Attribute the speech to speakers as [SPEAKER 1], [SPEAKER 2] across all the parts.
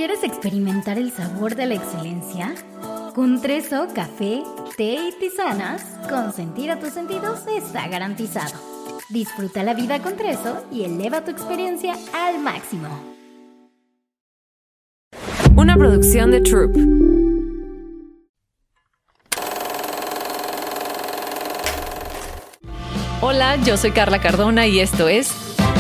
[SPEAKER 1] ¿Quieres experimentar el sabor de la excelencia? Con Treso, café, té y tisanas, consentir a tus sentidos está garantizado. Disfruta la vida con Treso y eleva tu experiencia al máximo.
[SPEAKER 2] Una producción de Troop. Hola, yo soy Carla Cardona y esto es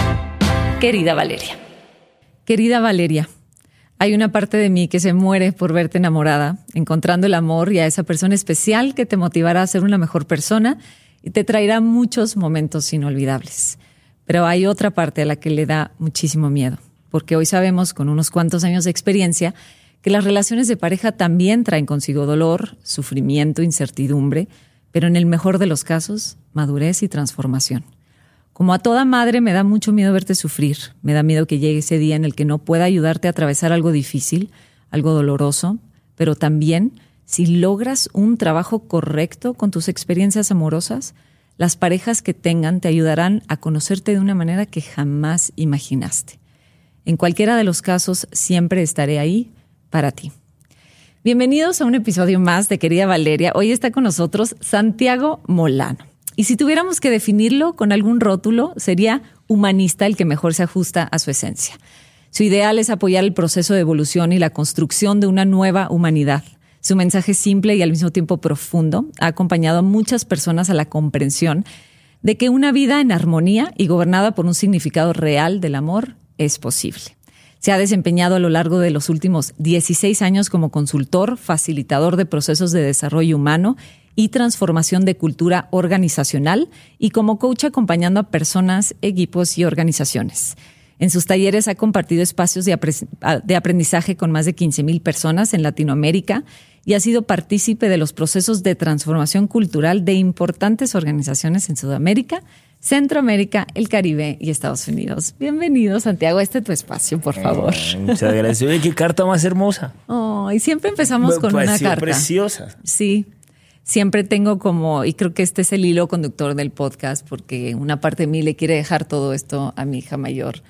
[SPEAKER 2] Querida Valeria. Querida Valeria, hay una parte de mí que se muere por verte enamorada, encontrando el amor y a esa persona especial que te motivará a ser una mejor persona y te traerá muchos momentos inolvidables. Pero hay otra parte a la que le da muchísimo miedo, porque hoy sabemos con unos cuantos años de experiencia que las relaciones de pareja también traen consigo dolor, sufrimiento, incertidumbre, pero en el mejor de los casos, madurez y transformación. Como a toda madre me da mucho miedo verte sufrir, me da miedo que llegue ese día en el que no pueda ayudarte a atravesar algo difícil, algo doloroso, pero también si logras un trabajo correcto con tus experiencias amorosas, las parejas que tengan te ayudarán a conocerte de una manera que jamás imaginaste. En cualquiera de los casos, siempre estaré ahí para ti. Bienvenidos a un episodio más de Querida Valeria. Hoy está con nosotros Santiago Molano. Y si tuviéramos que definirlo con algún rótulo, sería humanista, el que mejor se ajusta a su esencia. Su ideal es apoyar el proceso de evolución y la construcción de una nueva humanidad. Su mensaje simple y al mismo tiempo profundo ha acompañado a muchas personas a la comprensión de que una vida en armonía y gobernada por un significado real del amor es posible. Se ha desempeñado a lo largo de los últimos 16 años como consultor, facilitador de procesos de desarrollo humano y transformación de cultura organizacional y como coach acompañando a personas, equipos y organizaciones. En sus talleres ha compartido espacios de aprendizaje con más de 15,000 personas en Latinoamérica y ha sido partícipe de los procesos de transformación cultural de importantes organizaciones en Sudamérica, Centroamérica, el Caribe y Estados Unidos. Bienvenido, Santiago, a tu espacio, por favor.
[SPEAKER 3] Muchas gracias. Oye, qué carta más hermosa.
[SPEAKER 2] Y siempre empezamos con una carta.
[SPEAKER 3] Preciosa.
[SPEAKER 2] Sí, siempre tengo como, y creo que este es el hilo conductor del podcast, porque una parte de mí le quiere dejar todo esto a mi hija mayor,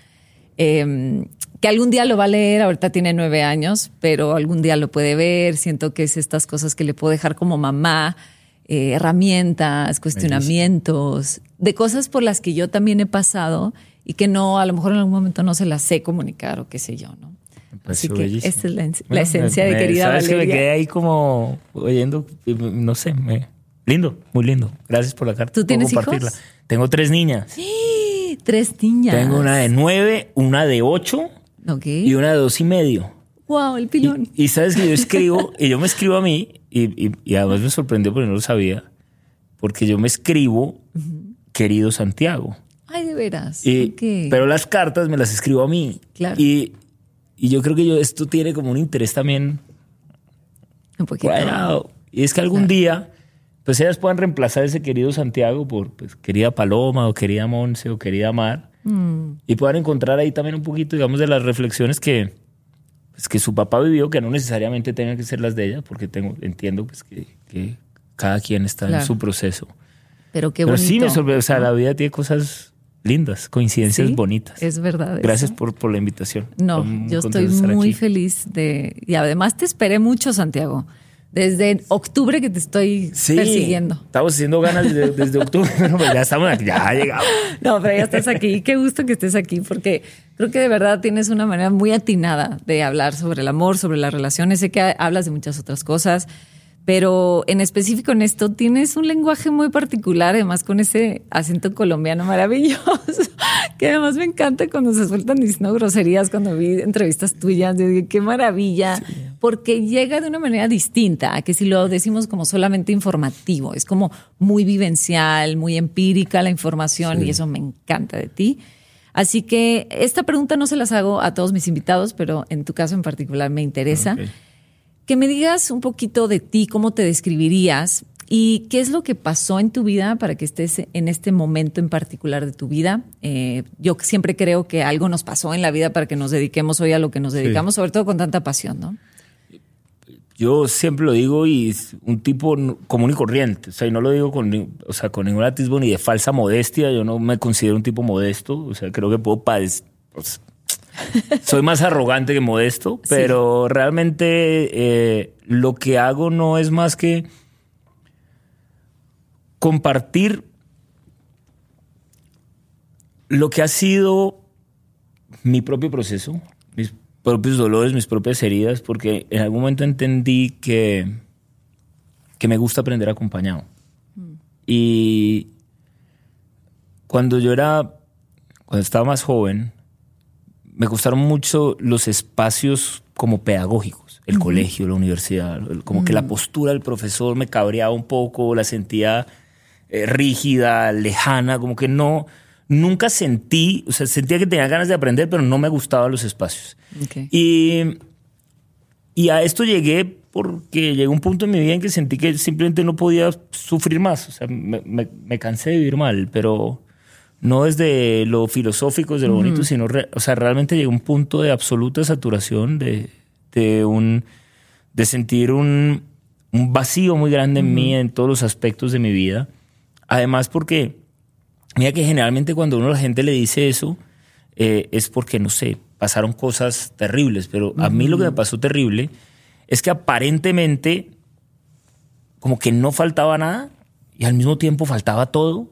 [SPEAKER 2] que algún día lo va a leer. Ahorita tiene 9 años, pero algún día lo puede ver. Siento que es estas cosas que le puedo dejar como mamá, herramientas, cuestionamientos, de cosas por las que yo también he pasado y que no, a lo mejor en algún momento no se las sé comunicar o qué sé yo, ¿no? Así que
[SPEAKER 3] bellísimo.
[SPEAKER 2] esta es la esencia de Querida
[SPEAKER 3] ¿sabes
[SPEAKER 2] Valeria?
[SPEAKER 3] Que me quedé ahí como oyendo, no sé, lindo, muy lindo. Gracias por la carta.
[SPEAKER 2] ¿Tú tienes hijos?
[SPEAKER 3] Tengo 3 niñas.
[SPEAKER 2] ¡Sí! 3 niñas.
[SPEAKER 3] Tengo una de 9, una de 8 y una de 2,5.
[SPEAKER 2] ¡Wow! El pilón.
[SPEAKER 3] Y sabes que yo escribo, y yo me escribo a mí, y además me sorprendió porque no lo sabía, porque yo me escribo, querido Santiago.
[SPEAKER 2] Ay, de veras.
[SPEAKER 3] Pero las cartas me las escribo a mí.
[SPEAKER 2] Claro.
[SPEAKER 3] Y yo creo que esto tiene como un interés también.
[SPEAKER 2] Un poquito.
[SPEAKER 3] Bueno, y es que algún día, pues ellas puedan reemplazar ese querido Santiago por pues, querida Paloma o querida Monse o querida Mar. Y puedan encontrar ahí también un poquito, digamos, de las reflexiones que su papá vivió, que no necesariamente tengan que ser las de ella, porque entiendo pues, que cada quien está en su proceso.
[SPEAKER 2] Pero qué bonito.
[SPEAKER 3] Pero sí me sorprende, o sea, la vida tiene cosas lindas, coincidencias bonitas.
[SPEAKER 2] Es verdad.
[SPEAKER 3] Gracias por la invitación.
[SPEAKER 2] No, yo estoy muy feliz y además te esperé mucho, Santiago. Desde octubre que te estoy persiguiendo.
[SPEAKER 3] Estamos haciendo ganas desde octubre, pero ya estamos aquí, ya llegamos.
[SPEAKER 2] No, pero ya estás aquí. Qué gusto que estés aquí, porque creo que de verdad tienes una manera muy atinada de hablar sobre el amor, sobre las relaciones. Sé que hablas de muchas otras cosas, pero en específico en esto tienes un lenguaje muy particular, además con ese acento colombiano maravilloso, que además me encanta cuando se sueltan diciendo groserías, cuando vi entrevistas tuyas, yo digo, qué maravilla, porque llega de una manera distinta a que si lo decimos como solamente informativo, es como muy vivencial, muy empírica la información y eso me encanta de ti. Así que esta pregunta no se las hago a todos mis invitados, pero en tu caso en particular me interesa. Que me digas un poquito de ti, cómo te describirías y qué es lo que pasó en tu vida para que estés en este momento en particular de tu vida. Yo siempre creo que algo nos pasó en la vida para que nos dediquemos hoy a lo que nos dedicamos, sobre todo con tanta pasión, ¿no?
[SPEAKER 3] Yo siempre lo digo y es un tipo común y corriente. O sea, y no lo digo con ningún atisbo ni de falsa modestia. Yo no me considero un tipo modesto. O sea, creo que puedo padecer. soy más arrogante que modesto, pero realmente lo que hago no es más que compartir lo que ha sido mi propio proceso, mis propios dolores, mis propias heridas, porque en algún momento entendí que me gusta aprender acompañado. Y cuando estaba más joven, me gustaron mucho los espacios como pedagógicos, el colegio, la universidad, como que la postura del profesor me cabreaba un poco, la sentía rígida, lejana, como que nunca sentí, o sea, sentía que tenía ganas de aprender, pero no me gustaban los espacios.
[SPEAKER 2] Okay.
[SPEAKER 3] Y a esto llegué porque llegó un punto en mi vida en que sentí que simplemente no podía sufrir más. O sea, me cansé de vivir mal, pero no desde lo filosófico, desde lo bonito, sino realmente llegó a un punto de absoluta saturación, de sentir un vacío muy grande en mí, en todos los aspectos de mi vida. Además porque, mira que generalmente cuando la gente le dice eso, es porque, no sé, pasaron cosas terribles, pero a mí lo que me pasó terrible es que aparentemente como que no faltaba nada y al mismo tiempo faltaba todo.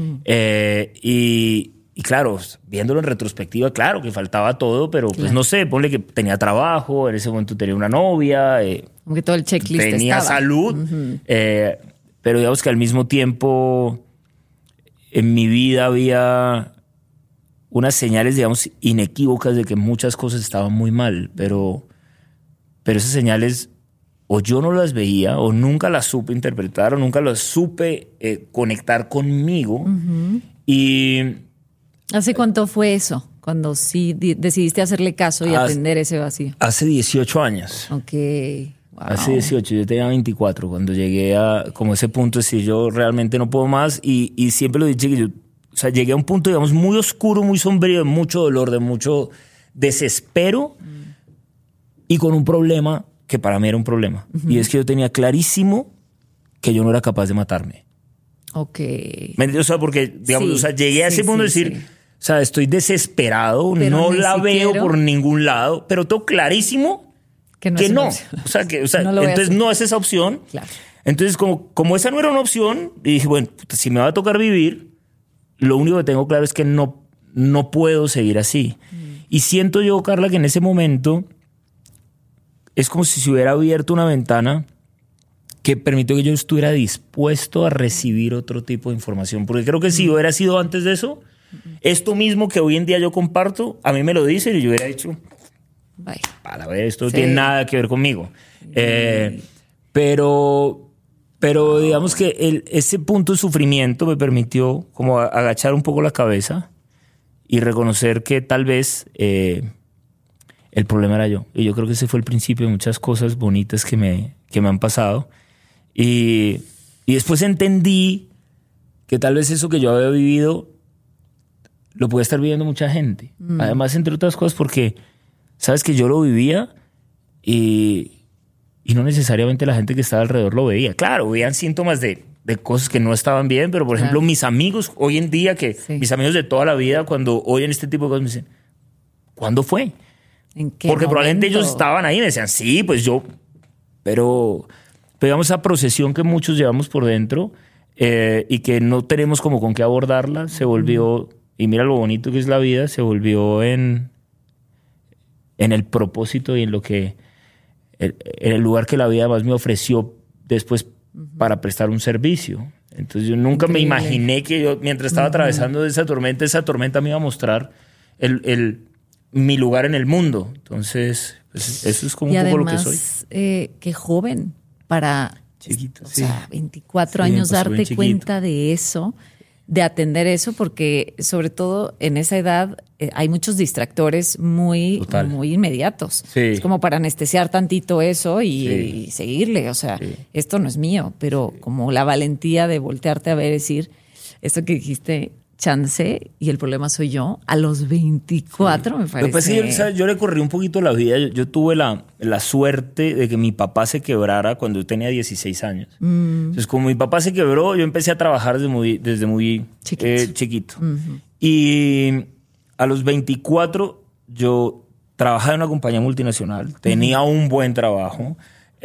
[SPEAKER 3] Y claro, viéndolo en retrospectiva, claro que faltaba todo, pero pues no sé, ponle que tenía trabajo, en ese momento tenía una novia.
[SPEAKER 2] Como que todo el checklist
[SPEAKER 3] tenía
[SPEAKER 2] estaba.
[SPEAKER 3] salud, pero digamos que al mismo tiempo en mi vida había unas señales, digamos, inequívocas de que muchas cosas estaban muy mal, pero esas señales o yo no las veía o nunca las supe interpretar o nunca las supe conectar conmigo. Y
[SPEAKER 2] ¿hace cuánto fue eso? Cuando sí decidiste hacerle caso y atender ese vacío.
[SPEAKER 3] Hace 18 años.
[SPEAKER 2] Ok. Wow.
[SPEAKER 3] Hace 18, yo tenía 24 cuando llegué a como ese punto de decir yo realmente no puedo más y siempre lo dije que yo, o sea, llegué a un punto, digamos, muy oscuro, muy sombrío, de mucho dolor, de mucho desespero y con un problema que para mí era un problema. Y es que yo tenía clarísimo que yo no era capaz de matarme.
[SPEAKER 2] Ok.
[SPEAKER 3] ¿Me entiendes? O sea, porque, digamos, o sea, llegué a ese punto de decir, o sea, estoy desesperado,
[SPEAKER 2] pero
[SPEAKER 3] no la veo por ningún lado, pero tengo clarísimo que no. O sea, no entonces no es esa opción.
[SPEAKER 2] Claro.
[SPEAKER 3] Entonces, como esa no era una opción, dije, bueno, si me va a tocar vivir, lo único que tengo claro es que no puedo seguir así. Y siento yo, Carla, que en ese momento es como si se hubiera abierto una ventana que permitió que yo estuviera dispuesto a recibir otro tipo de información. Porque creo que si hubiera sido antes de eso, esto mismo que hoy en día yo comparto, a mí me lo dicen y yo hubiera dicho,
[SPEAKER 2] bye.
[SPEAKER 3] Para ver, esto no tiene nada que ver conmigo. Pero digamos que ese punto de sufrimiento me permitió como agachar un poco la cabeza y reconocer que tal vez el problema era yo. Y yo creo que ese fue el principio de muchas cosas bonitas que me han pasado. Y después entendí que tal vez eso que yo había vivido lo puede estar viviendo mucha gente. Además, entre otras cosas, porque sabes que yo lo vivía y no necesariamente la gente que estaba alrededor lo veía. Claro, veían síntomas de cosas que no estaban bien, pero por ejemplo, mis amigos hoy en día, mis amigos de toda la vida, cuando oyen este tipo de cosas, me dicen, ¿cuándo fue?
[SPEAKER 2] ¿En qué
[SPEAKER 3] Porque
[SPEAKER 2] momento?
[SPEAKER 3] Probablemente ellos estaban ahí y me decían, sí, pues yo. Pero digamos, esa procesión que muchos llevamos por dentro y que no tenemos como con qué abordarla, se volvió, y mira lo bonito que es la vida, se volvió en el propósito y en lo que, en el lugar que la vida más me ofreció después para prestar un servicio. Entonces yo nunca me imaginé que yo, mientras estaba atravesando esa tormenta me iba a mostrar mi lugar en el mundo. Entonces, pues, eso es como un poco lo que soy.
[SPEAKER 2] Qué joven para,
[SPEAKER 3] chiquito,
[SPEAKER 2] o sea, 24 años darte cuenta de eso, de atender eso, porque sobre todo en esa edad hay muchos distractores muy inmediatos.
[SPEAKER 3] Sí.
[SPEAKER 2] Es como para anestesiar tantito eso y seguirle. O sea, esto no es mío, pero como la valentía de voltearte a ver y decir, esto que dijiste, chance, y el problema soy yo, a los 24 me parece.
[SPEAKER 3] Pues sí, yo le corrí un poquito la vida. Yo tuve la suerte de que mi papá se quebrara cuando yo tenía 16 años. Entonces, como mi papá se quebró, yo empecé a trabajar desde muy chiquito. Y a los 24 yo trabajaba en una compañía multinacional, tenía un buen trabajo.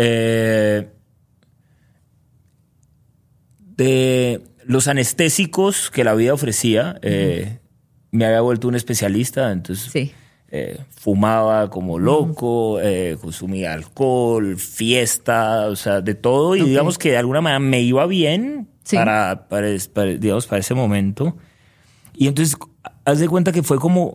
[SPEAKER 3] De los anestésicos que la vida ofrecía, me había vuelto un especialista, entonces
[SPEAKER 2] Sí.
[SPEAKER 3] Fumaba como loco, consumía alcohol, fiesta, o sea, de todo. Y digamos que de alguna manera me iba bien
[SPEAKER 2] Sí.
[SPEAKER 3] para ese momento. Y entonces, haz de cuenta que fue como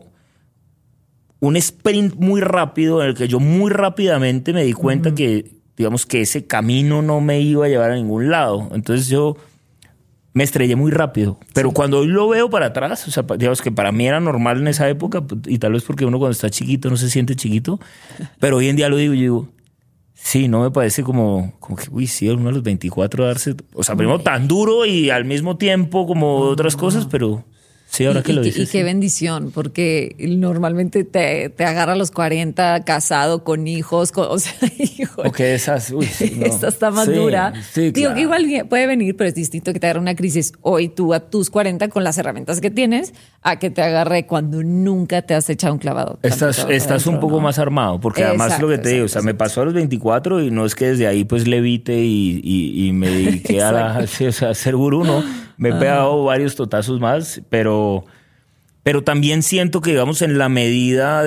[SPEAKER 3] un sprint muy rápido en el que yo muy rápidamente me di cuenta que, digamos, que ese camino no me iba a llevar a ningún lado. Entonces yo me estrellé muy rápido. Pero cuando hoy lo veo para atrás, o sea, digamos que para mí era normal en esa época, y tal vez porque uno cuando está chiquito no se siente chiquito, pero hoy en día lo digo y digo, sí, no me parece como que, uy, sí, uno a los 24 darse, o sea, primero tan duro y al mismo tiempo como otras cosas, pero sí, ahora que lo dices.
[SPEAKER 2] Y qué bendición, porque normalmente te agarra a los 40 casado con hijos, o sea, hijo.
[SPEAKER 3] O que esas, uy, no.
[SPEAKER 2] Esta está más dura.
[SPEAKER 3] Sí,
[SPEAKER 2] Digo
[SPEAKER 3] claro.
[SPEAKER 2] que igual puede venir, pero es distinto que te agarre una crisis hoy tú a tus 40 con las herramientas que tienes a que te agarre cuando nunca te has echado un clavado.
[SPEAKER 3] Estás un poco más armado, porque además lo que te digo, o sea, me pasó a los 24 y no es que desde ahí pues levite y me dediqué a ser gurú, ¿no? Me he pegado varios totazos más, pero también siento que, digamos, en la medida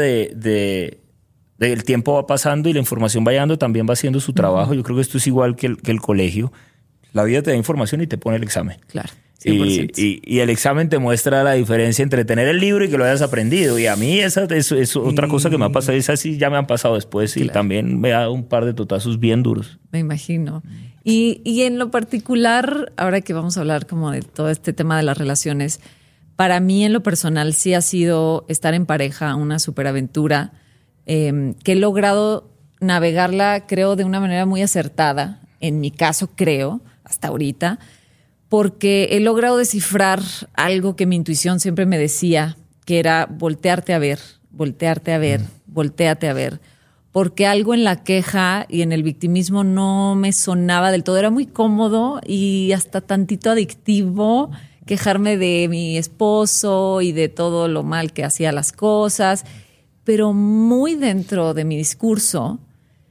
[SPEAKER 3] del tiempo va pasando y la información va llegando, también va haciendo su trabajo. Yo creo que esto es igual que el colegio. La vida te da información y te pone el examen.
[SPEAKER 2] Claro. 100%.
[SPEAKER 3] Y el examen te muestra la diferencia entre tener el libro y que lo hayas aprendido. Y a mí esa es otra cosa que me ha pasado. Esas sí ya me han pasado después y también me ha dado un par de totazos bien duros.
[SPEAKER 2] Me imagino. Y en lo particular, ahora que vamos a hablar como de todo este tema de las relaciones, para mí en lo personal sí ha sido estar en pareja una superaventura que he logrado navegarla, creo, de una manera muy acertada. En mi caso, creo, hasta ahorita, porque he logrado descifrar algo que mi intuición siempre me decía, que era voltearte a ver, voltearte a ver, volteate a ver. Porque algo en la queja y en el victimismo no me sonaba del todo. Era muy cómodo y hasta tantito adictivo quejarme de mi esposo y de todo lo mal que hacía las cosas. Pero muy dentro de mi discurso,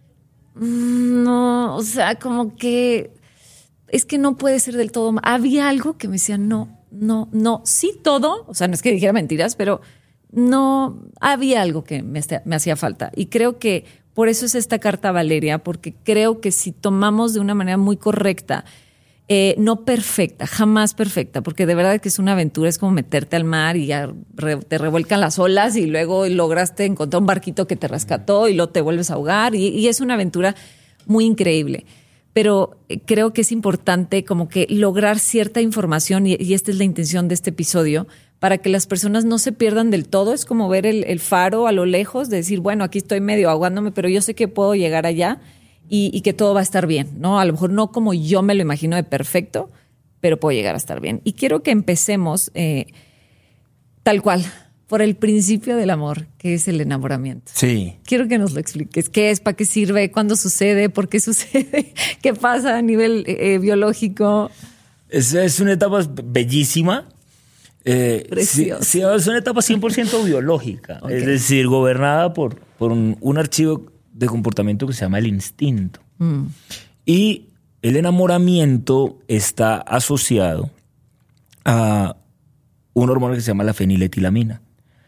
[SPEAKER 2] no, o sea, como que es que no puede ser del todo. Había algo que me decía, no, sí todo. O sea, no es que dijera mentiras, pero no, había algo que me hacía falta. Y creo que por eso es esta carta a Valeria, porque creo que si tomamos de una manera muy correcta, no perfecta, jamás perfecta, porque de verdad que es una aventura, es como meterte al mar y ya te revuelcan las olas y luego lograste encontrar un barquito que te rescató y luego te vuelves a ahogar y es una aventura muy increíble. Pero creo que es importante como que lograr cierta información y esta es la intención de este episodio, para que las personas no se pierdan del todo. Es como ver el faro a lo lejos, de decir, bueno, aquí estoy medio ahogándome, pero yo sé que puedo llegar allá y que todo va a estar bien, ¿no? A lo mejor no como yo me lo imagino de perfecto, pero puedo llegar a estar bien. Y quiero que empecemos tal cual, por el principio del amor, que es el enamoramiento.
[SPEAKER 3] Sí.
[SPEAKER 2] Quiero que nos lo expliques. ¿Qué es? ¿Para qué sirve? ¿Cuándo sucede? ¿Por qué sucede? ¿Qué pasa a nivel biológico?
[SPEAKER 3] Es una etapa bellísima.
[SPEAKER 2] Precioso.
[SPEAKER 3] Sí, es una etapa 100% biológica.
[SPEAKER 2] Okay.
[SPEAKER 3] Es decir, gobernada por un archivo de comportamiento que se llama el instinto. Y el enamoramiento está asociado a un hormona que se llama la feniletilamina.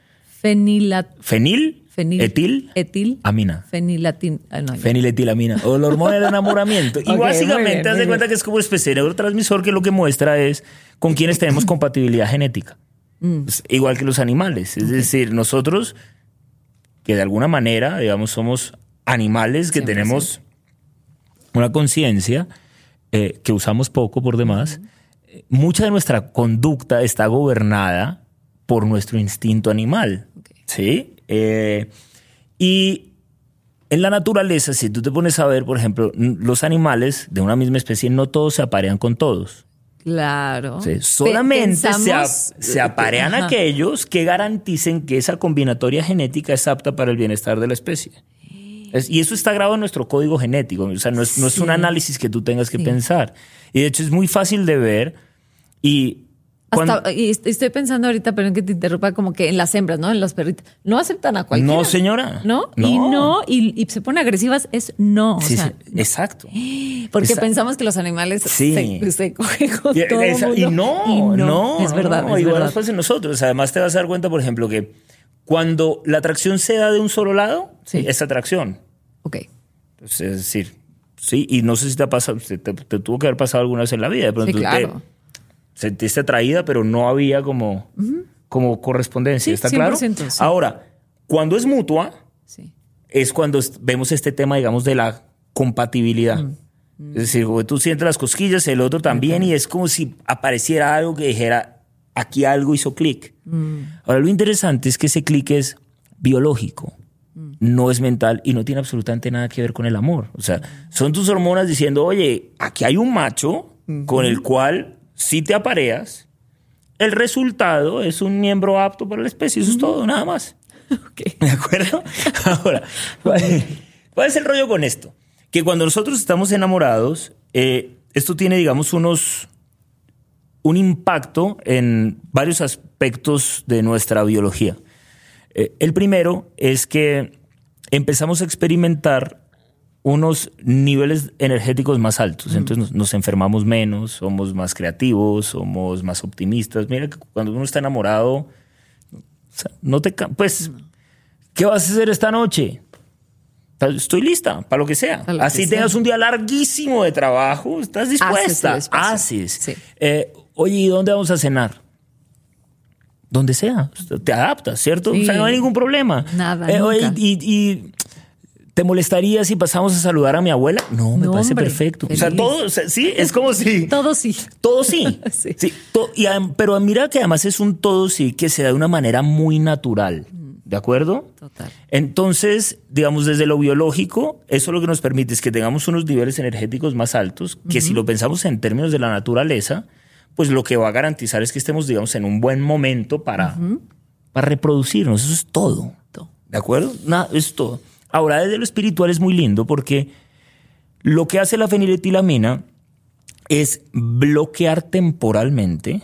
[SPEAKER 3] Feniletilamina. Feniletilamina. O el hormona del enamoramiento. Y básicamente, haz de cuenta que es como una especie de neurotransmisor que lo que muestra es con quienes tenemos compatibilidad genética. Pues, igual que los animales. Es decir, nosotros, que de alguna manera, digamos, somos animales que 100%. Tenemos una conciencia que usamos poco por demás. Mucha de nuestra conducta está gobernada por nuestro instinto animal. ¿Sí? Y en la naturaleza, si tú te pones a ver, por ejemplo, los animales de una misma especie, no todos se aparean con todos.
[SPEAKER 2] Claro.
[SPEAKER 3] ¿Sí? Solamente se aparean aquellos que garanticen que esa combinatoria genética es apta para el bienestar de la especie. Y eso está grabado en nuestro código genético. O sea, no es un análisis que tú tengas que pensar. Y de hecho es muy fácil de ver. Y
[SPEAKER 2] Y estoy pensando ahorita, perdón que te interrumpa, como que en las hembras, ¿no? En las perritas. No aceptan a cualquiera.
[SPEAKER 3] No, señora.
[SPEAKER 2] ¿No?
[SPEAKER 3] No.
[SPEAKER 2] Y se ponen agresivas, es no.
[SPEAKER 3] Sí,
[SPEAKER 2] o sea,
[SPEAKER 3] sí, exacto.
[SPEAKER 2] Porque pensamos que los animales se cogen con todo mundo.
[SPEAKER 3] Y no.
[SPEAKER 2] Es verdad,
[SPEAKER 3] no,
[SPEAKER 2] es
[SPEAKER 3] igual
[SPEAKER 2] verdad.
[SPEAKER 3] nos pasa en nosotros. Además te vas a dar cuenta, por ejemplo, que cuando la atracción se da de un solo lado,
[SPEAKER 2] Sí.
[SPEAKER 3] es atracción.
[SPEAKER 2] Ok.
[SPEAKER 3] Entonces, es decir, sí, y no sé si te ha pasado, te tuvo que haber pasado alguna vez en la vida. De pronto
[SPEAKER 2] Sí, claro.
[SPEAKER 3] te sentiste atraída, pero no había como correspondencia,
[SPEAKER 2] Sí,
[SPEAKER 3] ¿está claro?
[SPEAKER 2] 100%, sí.
[SPEAKER 3] Ahora, cuando es mutua,
[SPEAKER 2] Sí.
[SPEAKER 3] es cuando vemos este tema, digamos, de la compatibilidad. Es decir, como tú sientes las cosquillas, el otro también, y es como si apareciera algo que dijera, aquí algo hizo clic. Ahora, lo interesante es que ese clic es biológico, no es mental y no tiene absolutamente nada que ver con el amor. O sea, son tus hormonas diciendo, oye, aquí hay un macho con el cual si te apareas, el resultado es un miembro apto para la especie. Eso es todo, nada más.
[SPEAKER 2] Ok.
[SPEAKER 3] ¿De acuerdo? Ahora, ¿cuál es el rollo con esto? Que cuando nosotros estamos enamorados, esto tiene, digamos, un impacto en varios aspectos de nuestra biología. El primero es que empezamos a experimentar unos niveles energéticos más altos. Entonces nos enfermamos menos, somos más creativos, somos más optimistas. Mira que cuando uno está enamorado, o sea, ¿qué vas a hacer esta noche? Estoy lista para lo que sea.
[SPEAKER 2] Para lo
[SPEAKER 3] Así
[SPEAKER 2] que
[SPEAKER 3] tengas
[SPEAKER 2] sea.
[SPEAKER 3] un día larguísimo de trabajo, estás dispuesta.
[SPEAKER 2] Haces el espacio.
[SPEAKER 3] Haces.
[SPEAKER 2] Sí.
[SPEAKER 3] Oye, ¿y dónde vamos a cenar? Donde sea. Te adaptas, ¿cierto?
[SPEAKER 2] Sí.
[SPEAKER 3] O sea, no hay ningún problema.
[SPEAKER 2] Nada,
[SPEAKER 3] Oye,
[SPEAKER 2] nunca.
[SPEAKER 3] y ¿te molestaría si pasamos a saludar a mi abuela? No, me
[SPEAKER 2] No,
[SPEAKER 3] parece
[SPEAKER 2] hombre,
[SPEAKER 3] perfecto.
[SPEAKER 2] feliz.
[SPEAKER 3] O sea, todo, sí, es como si...
[SPEAKER 2] Todo sí.
[SPEAKER 3] Todo sí.
[SPEAKER 2] Sí.
[SPEAKER 3] Sí, pero mira que además es un todo sí que se da de una manera muy natural. ¿De acuerdo?
[SPEAKER 2] Total.
[SPEAKER 3] Entonces, digamos, desde lo biológico, eso lo que nos permite es que tengamos unos niveles energéticos más altos, que si lo pensamos en términos de la naturaleza, pues lo que va a garantizar es que estemos, digamos, en un buen momento para reproducirnos. Eso es todo. ¿De acuerdo? Nada, es todo. Ahora, desde lo espiritual es muy lindo porque lo que hace la feniletilamina es bloquear temporalmente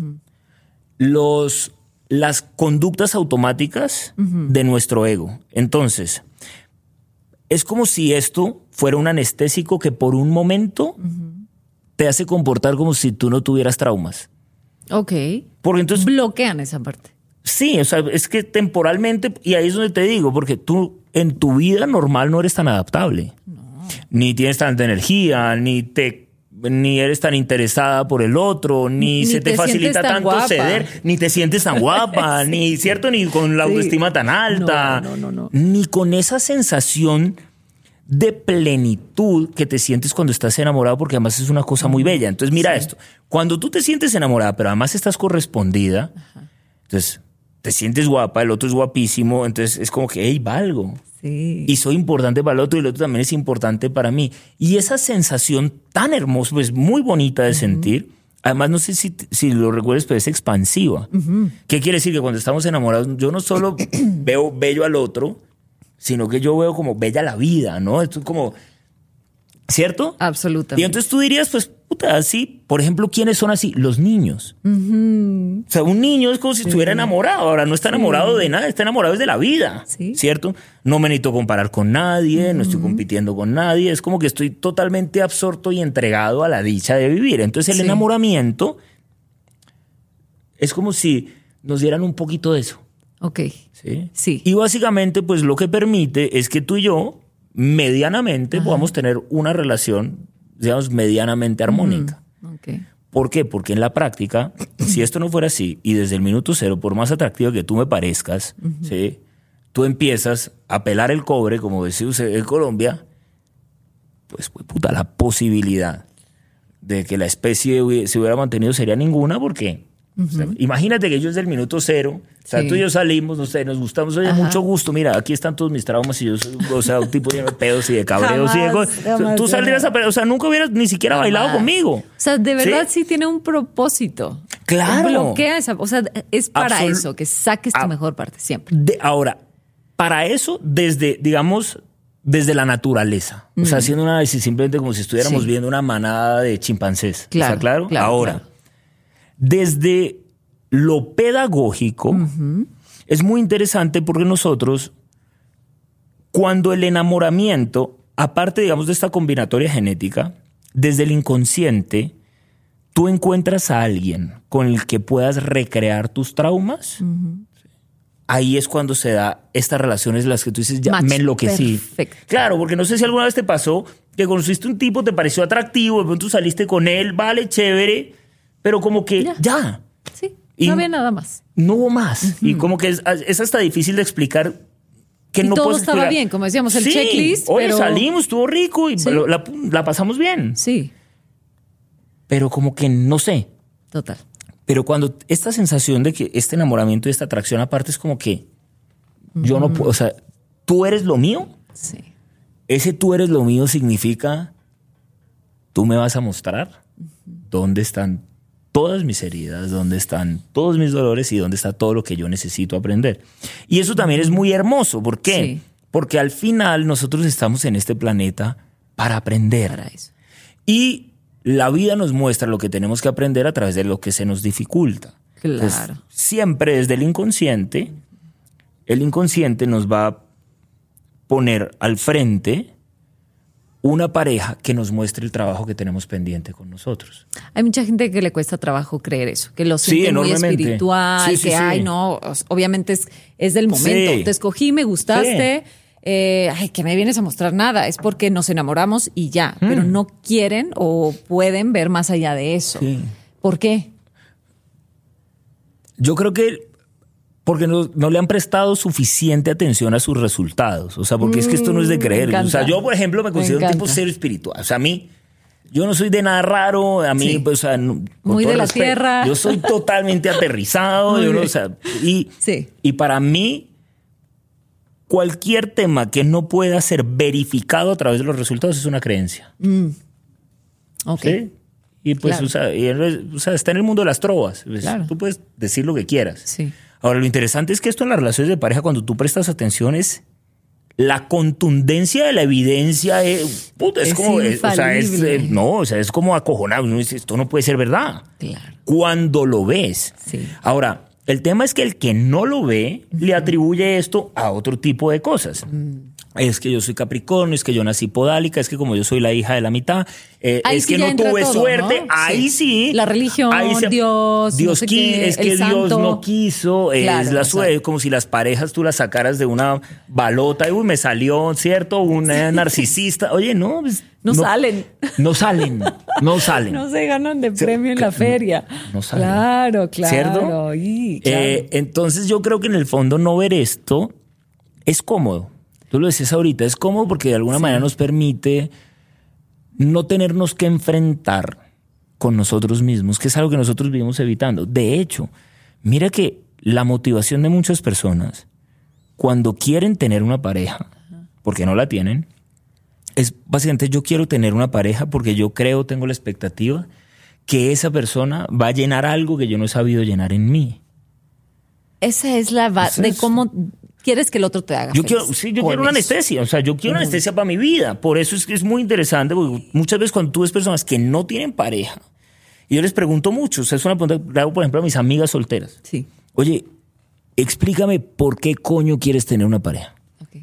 [SPEAKER 3] las conductas automáticas de nuestro ego. Entonces, es como si esto fuera un anestésico que por un momento te hace comportar como si tú no tuvieras traumas.
[SPEAKER 2] Ok.
[SPEAKER 3] Porque entonces,
[SPEAKER 2] Bloquean esa parte.
[SPEAKER 3] sí, o sea, es que temporalmente, y ahí es donde te digo, porque tú en tu vida normal no eres tan adaptable. No. Ni tienes tanta energía, ni eres tan interesada por el otro, ni se te facilita tanto
[SPEAKER 2] guapa.
[SPEAKER 3] ceder, ni te sientes tan guapa,
[SPEAKER 2] Sí.
[SPEAKER 3] ni cierto, ni con la autoestima tan alta,
[SPEAKER 2] No.
[SPEAKER 3] ni con esa sensación de plenitud que te sientes cuando estás enamorado, porque además es una cosa muy bella. Entonces mira esto, cuando tú te sientes enamorada, pero además estás correspondida, entonces te sientes guapa, el otro es guapísimo, entonces es como que, hey, valgo.
[SPEAKER 2] Sí.
[SPEAKER 3] Y soy importante para el otro y el otro también es importante para mí. Y esa sensación tan hermosa, pues muy bonita de sentir, además no sé si lo recuerdas, pero es expansiva. ¿Qué quiere decir? Que cuando estamos enamorados, yo no solo veo bello al otro, sino que yo veo como bella la vida, ¿no? Esto es como, ¿cierto?
[SPEAKER 2] Absolutamente.
[SPEAKER 3] Y entonces tú dirías, pues, puta, así, por ejemplo, ¿quiénes son así? Los niños. O sea, un niño es como si estuviera enamorado. Ahora, no está enamorado de nada, está enamorado de la vida,
[SPEAKER 2] Sí.
[SPEAKER 3] ¿cierto? No me necesito comparar con nadie, no estoy compitiendo con nadie. Es como que estoy totalmente absorto y entregado a la dicha de vivir. Entonces, el
[SPEAKER 2] Sí.
[SPEAKER 3] enamoramiento es como si nos dieran un poquito de eso.
[SPEAKER 2] Ok.
[SPEAKER 3] ¿Sí?
[SPEAKER 2] Sí.
[SPEAKER 3] Y básicamente, pues lo que permite es que tú y yo, medianamente, podamos tener una relación, digamos, medianamente armónica.
[SPEAKER 2] Ok.
[SPEAKER 3] ¿Por qué? Porque en la práctica, si esto no fuera así, y desde el minuto cero, por más atractivo que tú me parezcas, ¿sí? Tú empiezas a pelar el cobre, como decimos en Colombia, pues puta, la posibilidad de que la especie se hubiera mantenido sería ninguna, porque o sea, imagínate que yo desde el minuto cero, o sea,
[SPEAKER 2] Sí.
[SPEAKER 3] tú y yo salimos, no sé, nos gustamos, oye, mucho gusto, mira, aquí están todos mis traumas y yo soy, o sea, un tipo lleno de pedos y de cabreos y de
[SPEAKER 2] Jamás,
[SPEAKER 3] cosas.
[SPEAKER 2] jamás,
[SPEAKER 3] Tú saldrías o sea, nunca hubieras ni siquiera bailado
[SPEAKER 2] Jamás.
[SPEAKER 3] conmigo.
[SPEAKER 2] O sea, de verdad sí tiene un propósito.
[SPEAKER 3] Claro.
[SPEAKER 2] Bloquea esa. O sea, es para
[SPEAKER 3] Absol-
[SPEAKER 2] eso, que saques tu mejor parte siempre.
[SPEAKER 3] Ahora, para eso, digamos, desde la naturaleza. O sea, haciendo un análisis simplemente como si estuviéramos
[SPEAKER 2] Sí.
[SPEAKER 3] viendo una manada de chimpancés.
[SPEAKER 2] Claro,
[SPEAKER 3] ¿Está claro?
[SPEAKER 2] claro,
[SPEAKER 3] Ahora,
[SPEAKER 2] claro.
[SPEAKER 3] Desde lo pedagógico, es muy interesante porque nosotros, cuando el enamoramiento, aparte, digamos, de esta combinatoria genética, desde el inconsciente, tú encuentras a alguien con el que puedas recrear tus traumas, ahí es cuando se da estas relaciones en las que tú dices, ya me enloquecí.
[SPEAKER 2] Perfecto.
[SPEAKER 3] Claro, porque no sé si alguna vez te pasó que conociste un tipo, te pareció atractivo, de pronto saliste con él, vale, chévere, pero como que ya.
[SPEAKER 2] Sí,
[SPEAKER 3] Y
[SPEAKER 2] no había nada más.
[SPEAKER 3] no hubo más. Y como que es hasta difícil de explicar que
[SPEAKER 2] Y
[SPEAKER 3] no
[SPEAKER 2] todo
[SPEAKER 3] puedes
[SPEAKER 2] estaba
[SPEAKER 3] explicar.
[SPEAKER 2] bien, como decíamos, el
[SPEAKER 3] Sí,
[SPEAKER 2] checklist.
[SPEAKER 3] Oye,
[SPEAKER 2] pero...
[SPEAKER 3] salimos, estuvo rico y
[SPEAKER 2] Sí.
[SPEAKER 3] la pasamos bien.
[SPEAKER 2] Sí,
[SPEAKER 3] Pero como que no sé.
[SPEAKER 2] total.
[SPEAKER 3] Pero cuando esta sensación de que este enamoramiento y esta atracción aparte es como que yo no puedo, o sea, tú eres lo mío.
[SPEAKER 2] Sí.
[SPEAKER 3] Ese tú eres lo mío significa tú me vas a mostrar dónde están todas mis heridas, dónde están todos mis dolores y dónde está todo lo que yo necesito aprender. Y eso también es muy hermoso. ¿Por qué?
[SPEAKER 2] Sí.
[SPEAKER 3] Porque al final nosotros estamos en este planeta para aprender.
[SPEAKER 2] Para eso.
[SPEAKER 3] Y la vida nos muestra lo que tenemos que aprender a través de lo que se nos dificulta.
[SPEAKER 2] Claro.
[SPEAKER 3] Entonces, siempre desde el inconsciente nos va a poner al frente una pareja que nos muestre el trabajo que tenemos pendiente con nosotros.
[SPEAKER 2] Hay mucha gente que le cuesta trabajo creer eso, que lo
[SPEAKER 3] Sí,
[SPEAKER 2] siente muy
[SPEAKER 3] enormemente.
[SPEAKER 2] espiritual,
[SPEAKER 3] Sí, sí,
[SPEAKER 2] que,
[SPEAKER 3] sí.
[SPEAKER 2] ay, no, obviamente es del momento.
[SPEAKER 3] Sí.
[SPEAKER 2] Te escogí, me gustaste, ay, que me vienes a mostrar nada. Es porque nos enamoramos y ya, pero no quieren o pueden ver más allá de eso.
[SPEAKER 3] Sí.
[SPEAKER 2] ¿Por qué?
[SPEAKER 3] Yo creo que porque no le han prestado suficiente atención a sus resultados. O sea, porque es que esto no es de creer.
[SPEAKER 2] encanta.
[SPEAKER 3] O sea, yo, por ejemplo, me considero un tipo
[SPEAKER 2] encanta.
[SPEAKER 3] cero espiritual. O sea, a mí, yo no soy de nada raro. A mí,
[SPEAKER 2] Sí.
[SPEAKER 3] pues, o sea, con
[SPEAKER 2] Muy
[SPEAKER 3] todo
[SPEAKER 2] de la
[SPEAKER 3] respeto,
[SPEAKER 2] tierra.
[SPEAKER 3] Yo soy totalmente aterrizado.
[SPEAKER 2] Muy
[SPEAKER 3] Yo no,
[SPEAKER 2] bien.
[SPEAKER 3] o sea, y
[SPEAKER 2] Sí.
[SPEAKER 3] para mí, cualquier tema que no pueda ser verificado a través de los resultados es una creencia.
[SPEAKER 2] Ok.
[SPEAKER 3] ¿Sí? Y pues,
[SPEAKER 2] Claro.
[SPEAKER 3] o sea, está en el mundo de las trovas. Pues,
[SPEAKER 2] Claro.
[SPEAKER 3] tú puedes decir lo que quieras.
[SPEAKER 2] Sí.
[SPEAKER 3] Ahora, lo interesante es que esto en las relaciones de pareja, cuando tú prestas atención, es la contundencia de la evidencia. Puta, es
[SPEAKER 2] Es
[SPEAKER 3] como, o sea,
[SPEAKER 2] infalible.
[SPEAKER 3] no, o sea, es como acojonado. Uno dice, esto no puede ser verdad.
[SPEAKER 2] Claro.
[SPEAKER 3] Cuando lo ves.
[SPEAKER 2] Sí.
[SPEAKER 3] Ahora, el tema es que el que no lo ve le atribuye esto a otro tipo de cosas. Es que yo soy Capricornio, es que yo nací podálica, es que como yo soy la hija de la mitad,
[SPEAKER 2] Ahí
[SPEAKER 3] es
[SPEAKER 2] sí
[SPEAKER 3] que
[SPEAKER 2] ya
[SPEAKER 3] no
[SPEAKER 2] entra
[SPEAKER 3] tuve
[SPEAKER 2] todo,
[SPEAKER 3] suerte.
[SPEAKER 2] ¿no?
[SPEAKER 3] Ahí sí.
[SPEAKER 2] La religión, Dios, no sé qué,
[SPEAKER 3] es que
[SPEAKER 2] el
[SPEAKER 3] Dios
[SPEAKER 2] santo.
[SPEAKER 3] no quiso,
[SPEAKER 2] Claro,
[SPEAKER 3] es la
[SPEAKER 2] o sea.
[SPEAKER 3] suerte, como si las parejas tú las sacaras de una balota y uy, me salió, ¿cierto? Una narcisista. Oye, no, pues,
[SPEAKER 2] No salen.
[SPEAKER 3] No salen, no salen.
[SPEAKER 2] No se ganan de premio en la
[SPEAKER 3] no-
[SPEAKER 2] feria.
[SPEAKER 3] no salen.
[SPEAKER 2] Claro, claro.
[SPEAKER 3] ¿Cierto?
[SPEAKER 2] Y, claro.
[SPEAKER 3] Entonces yo creo que en el fondo no ver esto es cómodo. Tú lo decías ahorita, es cómodo porque de alguna manera nos permite no tenernos que enfrentar con nosotros mismos, que es algo que nosotros vivimos evitando. De hecho, mira que la motivación de muchas personas cuando quieren tener una pareja, porque no la tienen, es básicamente yo quiero tener una pareja porque yo creo, tengo la expectativa que esa persona va a llenar algo que yo no he sabido llenar en mí.
[SPEAKER 2] Esa es la base de cómo quieres que el otro te haga
[SPEAKER 3] Yo
[SPEAKER 2] feliz.
[SPEAKER 3] quiero una
[SPEAKER 2] Con eso.
[SPEAKER 3] anestesia, o sea, yo quiero una anestesia para mi vida. Por eso es que es muy interesante, porque muchas veces cuando tú ves personas que no tienen pareja, y yo les pregunto mucho, o sea, es una pregunta que le hago, por ejemplo, a mis amigas solteras.
[SPEAKER 2] Sí.
[SPEAKER 3] Oye, explícame por qué coño quieres tener una pareja.
[SPEAKER 2] Ok.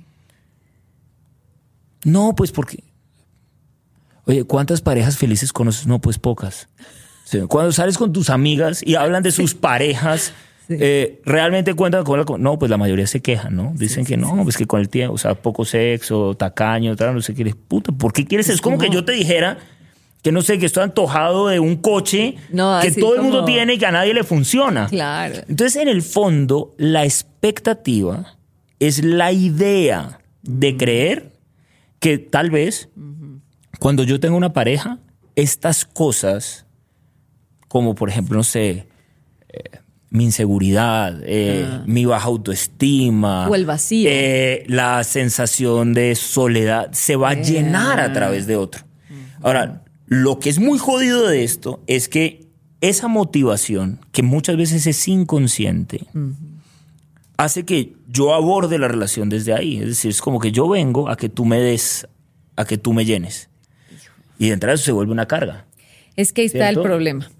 [SPEAKER 3] No, pues porque... Oye, ¿cuántas parejas felices conoces? No, pues pocas. O sea, cuando sales con tus amigas y hablan de sus parejas...
[SPEAKER 2] Sí.
[SPEAKER 3] Realmente cuentan con no, pues la mayoría se quejan, ¿no? Dicen que no, pues que con el tiempo, o sea, poco sexo, tacaño, tal, no sé qué. Puta, ¿por qué quieres? Es como que yo te dijera que no sé, que estoy antojado de un coche
[SPEAKER 2] No,
[SPEAKER 3] que
[SPEAKER 2] así
[SPEAKER 3] todo el mundo
[SPEAKER 2] como-
[SPEAKER 3] tiene y que a nadie le funciona.
[SPEAKER 2] Claro.
[SPEAKER 3] Entonces, en el fondo, la expectativa es la idea de creer que tal vez cuando yo tengo una pareja, estas cosas, como por ejemplo, no sé, mi inseguridad, mi baja autoestima,
[SPEAKER 2] O el vacío.
[SPEAKER 3] la sensación de soledad, se va a llenar a través de otro. Ahora, lo que es muy jodido de esto es que esa motivación, que muchas veces es inconsciente, hace que yo aborde la relación desde ahí. Es decir, es como que yo vengo a que tú me des, a que tú me llenes. Y de entrada eso se vuelve una carga.
[SPEAKER 2] Es que ahí está el
[SPEAKER 3] ¿Cierto?
[SPEAKER 2] problema.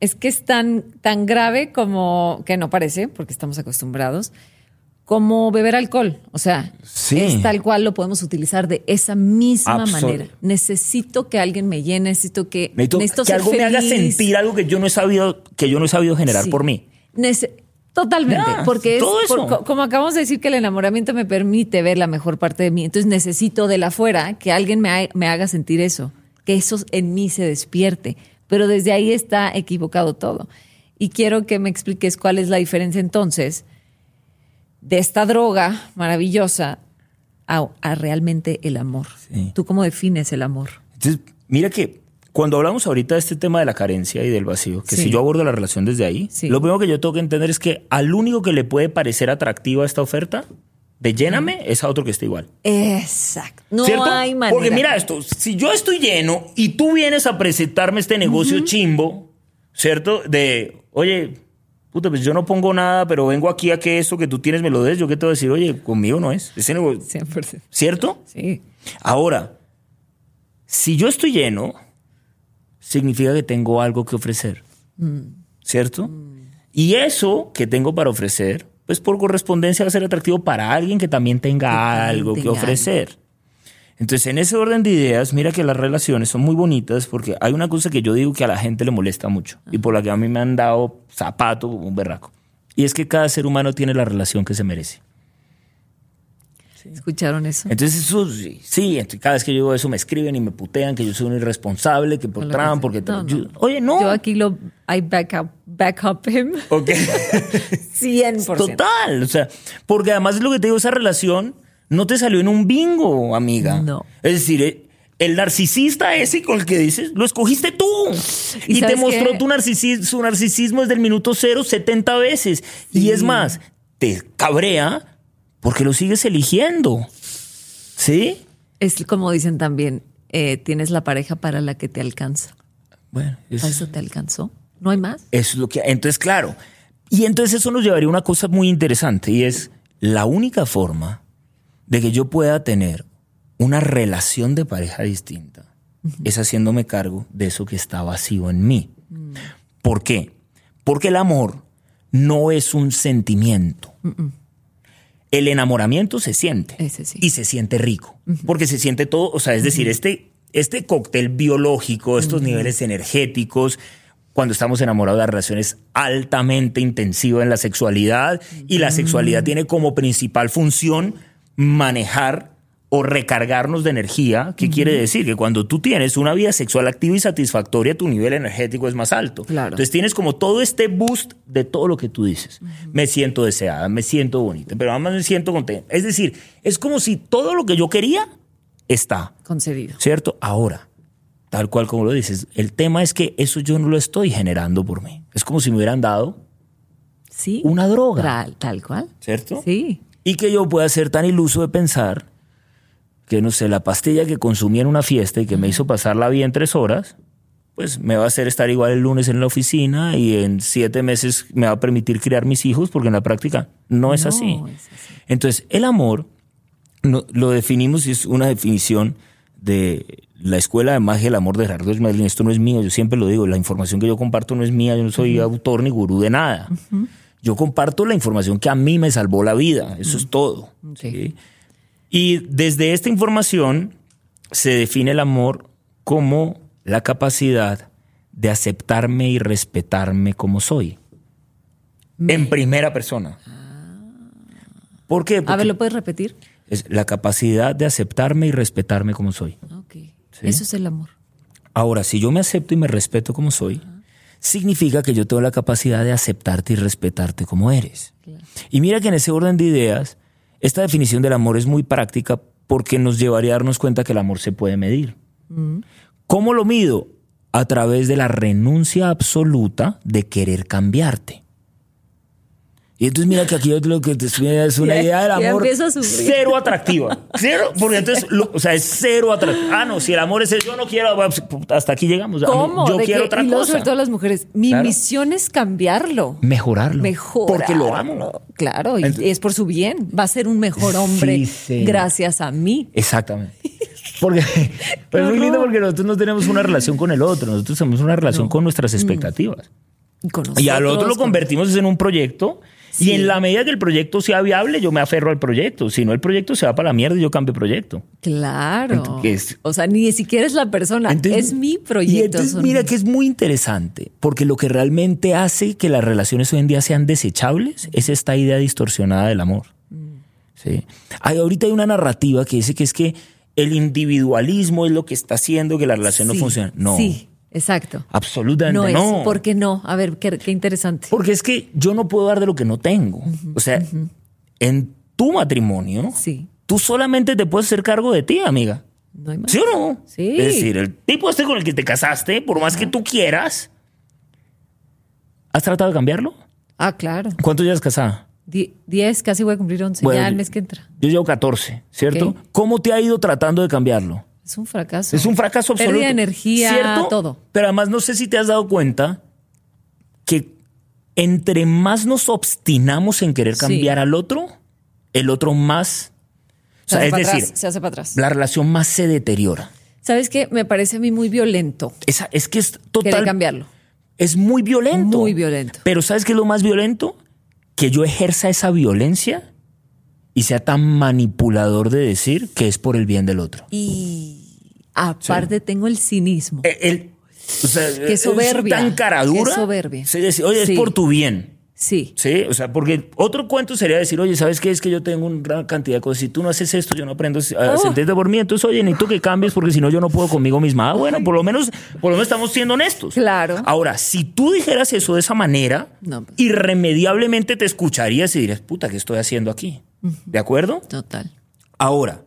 [SPEAKER 2] es que es tan grave como, que no parece, porque estamos acostumbrados, como beber alcohol. O sea, es tal cual, lo podemos utilizar de esa misma manera. Necesito que alguien me llene, necesito que
[SPEAKER 3] algo me haga sentir algo que yo no he sabido generar por mí.
[SPEAKER 2] Totalmente, porque como acabamos de decir que el enamoramiento me permite ver la mejor parte de mí, entonces necesito de la afuera que alguien me haga sentir eso, que eso en mí se despierte, pero desde ahí está equivocado todo. Y quiero que me expliques cuál es la diferencia entonces de esta droga maravillosa a realmente el amor. Sí. ¿Tú cómo defines el amor?
[SPEAKER 3] Entonces, mira que cuando hablamos ahorita de este tema de la carencia y del vacío, que si yo abordo la relación desde ahí, lo primero que yo tengo que entender es que al único que le puede parecer atractiva esta oferta de lléname es a otro que esté igual.
[SPEAKER 2] Exacto. No
[SPEAKER 3] ¿cierto?
[SPEAKER 2] hay manera.
[SPEAKER 3] Porque mira esto, si yo estoy lleno y tú vienes a presentarme este negocio chimbo, ¿cierto? De, oye, puta, pues yo no pongo nada, pero vengo aquí a que esto que tú tienes me lo des, yo qué te voy a decir, oye, conmigo no es. Ese negocio,
[SPEAKER 2] 100%.
[SPEAKER 3] ¿Cierto?
[SPEAKER 2] Sí.
[SPEAKER 3] Ahora, si yo estoy lleno, significa que tengo algo que ofrecer, ¿cierto? Y eso que tengo para ofrecer, pues por correspondencia va a ser atractivo para alguien que también tenga algo que ofrecer. Entonces, en ese orden de ideas, mira que las relaciones son muy bonitas porque hay una cosa que yo digo que a la gente le molesta mucho y por la que a mí me han dado zapato como un berraco. Y es que cada ser humano tiene la relación que se merece.
[SPEAKER 2] ¿Escucharon eso?
[SPEAKER 3] Entonces, eso sí, cada vez que yo digo eso me escriben y me putean que yo soy un irresponsable, que por Trump, porque... Oye, no.
[SPEAKER 2] Yo aquí I back up him.
[SPEAKER 3] Ok.
[SPEAKER 2] 100%.
[SPEAKER 3] Total. O sea, porque además es lo que te digo, esa relación no te salió en un bingo, amiga.
[SPEAKER 2] No.
[SPEAKER 3] Es decir, el narcisista ese con el que dices, lo escogiste tú. Y te mostró su narcisismo desde el minuto 0 70 veces. Sí. Y es más, te cabrea porque lo sigues eligiendo. ¿Sí?
[SPEAKER 2] Es como dicen también, tienes la pareja para la que te alcanza.
[SPEAKER 3] Bueno,
[SPEAKER 2] ¿Eso te alcanzó? ¿No hay más?
[SPEAKER 3] Eso es lo que... Entonces, claro. Y entonces eso nos llevaría a una cosa muy interesante y es la única forma de que yo pueda tener una relación de pareja distinta es haciéndome cargo de eso que está vacío en mí. ¿Por qué? Porque el amor no es un sentimiento. El enamoramiento se siente.
[SPEAKER 2] Ese sí.
[SPEAKER 3] Y se siente rico. Porque se siente todo, o sea, es decir, este cóctel biológico, estos niveles energéticos, cuando estamos enamorados de relaciones altamente intensivas en la sexualidad, y la sexualidad tiene como principal función manejar o recargarnos de energía. ¿Qué quiere decir? Que cuando tú tienes una vida sexual activa y satisfactoria, tu nivel energético es más alto.
[SPEAKER 2] Claro.
[SPEAKER 3] Entonces tienes como todo este boost de todo lo que tú dices. Me siento deseada, me siento bonita, pero además me siento contenta. Es decir, es como si todo lo que yo quería está
[SPEAKER 2] concedido.
[SPEAKER 3] ¿Cierto? Ahora, tal cual como lo dices, el tema es que eso yo no lo estoy generando por mí. Es como si me hubieran dado una droga.
[SPEAKER 2] Tal cual.
[SPEAKER 3] ¿Cierto?
[SPEAKER 2] Sí.
[SPEAKER 3] Y que yo pueda ser tan iluso de pensar que, no sé, la pastilla que consumí en una fiesta y que me hizo pasarla bien 3 horas, pues me va a hacer estar igual el lunes en la oficina y en 7 meses me va a permitir criar mis hijos, porque en la práctica no es así. Entonces, el amor lo definimos, y es una definición de la Escuela de Magia del Amor de Gerardo Smerling. Esto no es mío, yo siempre lo digo, la información que yo comparto no es mía, yo no soy autor ni gurú de nada. Yo comparto la información que a mí me salvó la vida, eso es todo. ¿Sí? Y desde esta información se define el amor como la capacidad de aceptarme y respetarme como soy. En primera persona. ¿Por qué? Porque
[SPEAKER 2] a ver, ¿lo puedes repetir?
[SPEAKER 3] Es la capacidad de aceptarme y respetarme como soy.
[SPEAKER 2] Okay.
[SPEAKER 3] ¿Sí?
[SPEAKER 2] Eso es el amor.
[SPEAKER 3] Ahora, si yo me acepto y me respeto como soy, significa que yo tengo la capacidad de aceptarte y respetarte como eres. Claro. Y mira que en ese orden de ideas, esta definición del amor es muy práctica porque nos llevaría a darnos cuenta que el amor se puede medir. ¿Cómo lo mido? A través de la renuncia absoluta de querer cambiarte. Y entonces mira que aquí yo lo que te estoy es una idea del amor cero atractiva. Cero, porque entonces, o sea, es cero atractiva. Ah, no, si el amor es el yo no quiero, hasta aquí llegamos.
[SPEAKER 2] ¿Cómo?
[SPEAKER 3] Yo quiero otra cosa.
[SPEAKER 2] Sobre todo las mujeres, mi misión es cambiarlo.
[SPEAKER 3] Mejorarlo. Porque lo amo.
[SPEAKER 2] Claro, y es por su bien. Va a ser un mejor hombre gracias a mí.
[SPEAKER 3] Exactamente. Porque pero es muy lindo porque nosotros no tenemos una relación con el otro, nosotros tenemos una relación con nuestras expectativas.
[SPEAKER 2] Con
[SPEAKER 3] Y al otro lo
[SPEAKER 2] nosotros,
[SPEAKER 3] convertimos en un proyecto.
[SPEAKER 2] Sí.
[SPEAKER 3] Y en la medida que el proyecto sea viable, yo me aferro al proyecto. Si no, el proyecto se va para la mierda y yo cambio de proyecto.
[SPEAKER 2] Claro.
[SPEAKER 3] Entonces,
[SPEAKER 2] o sea, ni siquiera es la persona, es mi proyecto.
[SPEAKER 3] Y entonces mira que es muy interesante, porque lo que realmente hace que las relaciones hoy en día sean desechables es esta idea distorsionada del amor. ¿Sí? Ahorita hay una narrativa que dice que es que el individualismo es lo que está haciendo que la relación no funcione. No.
[SPEAKER 2] Sí, exacto.
[SPEAKER 3] Absolutamente
[SPEAKER 2] no.
[SPEAKER 3] no.
[SPEAKER 2] ¿Por qué no? A ver, qué interesante.
[SPEAKER 3] Porque es que yo no puedo dar de lo que no tengo. O sea, en tu matrimonio,
[SPEAKER 2] Sí.
[SPEAKER 3] tú solamente te puedes hacer cargo de ti, amiga.
[SPEAKER 2] No hay más.
[SPEAKER 3] ¿Sí o no?
[SPEAKER 2] Sí.
[SPEAKER 3] Es decir, el tipo este con el que te casaste, por más que tú quieras, ¿has tratado de cambiarlo?
[SPEAKER 2] Ah, claro.
[SPEAKER 3] ¿Cuánto llevas casada?
[SPEAKER 2] 10, casi voy a cumplir 11,
[SPEAKER 3] Bueno,
[SPEAKER 2] ya el mes que entra.
[SPEAKER 3] Yo llevo 14, ¿cierto?
[SPEAKER 2] Ok.
[SPEAKER 3] ¿Cómo te ha ido tratando de cambiarlo?
[SPEAKER 2] Es un fracaso.
[SPEAKER 3] Es un fracaso absoluto.
[SPEAKER 2] Pérdida de energía,
[SPEAKER 3] ¿cierto?
[SPEAKER 2] todo.
[SPEAKER 3] Pero además no sé si te has dado cuenta que entre más nos obstinamos en querer cambiar al otro, el otro más... O sea, es decir,
[SPEAKER 2] se hace para atrás.
[SPEAKER 3] la relación más se deteriora.
[SPEAKER 2] ¿Sabes qué? Me parece a mí muy violento
[SPEAKER 3] Es que es total...
[SPEAKER 2] querer cambiarlo.
[SPEAKER 3] Es muy violento.
[SPEAKER 2] Muy violento.
[SPEAKER 3] Pero ¿sabes qué es lo más violento? Que yo ejerza esa violencia y sea tan manipulador de decir que es por el bien del otro.
[SPEAKER 2] Y aparte tengo el cinismo.
[SPEAKER 3] O sea,
[SPEAKER 2] Qué soberbia.
[SPEAKER 3] Tan caradura.
[SPEAKER 2] Qué soberbia.
[SPEAKER 3] Sí, decir, oye,
[SPEAKER 2] Sí.
[SPEAKER 3] es por tu bien.
[SPEAKER 2] Sí.
[SPEAKER 3] Sí, o sea, porque otro cuento sería decir, oye, ¿sabes qué? Es que yo tengo una gran cantidad de cosas. Si tú no haces esto, yo no aprendo a sentirte por mí. Entonces, oye, necesito que cambies porque si no, yo no puedo conmigo misma. Ah, bueno, por lo menos estamos siendo honestos.
[SPEAKER 2] Claro.
[SPEAKER 3] Ahora, si tú dijeras eso de esa manera,
[SPEAKER 2] No, pues.
[SPEAKER 3] irremediablemente te escucharías y dirías, puta, ¿qué estoy haciendo aquí? ¿De acuerdo?
[SPEAKER 2] Total.
[SPEAKER 3] Ahora,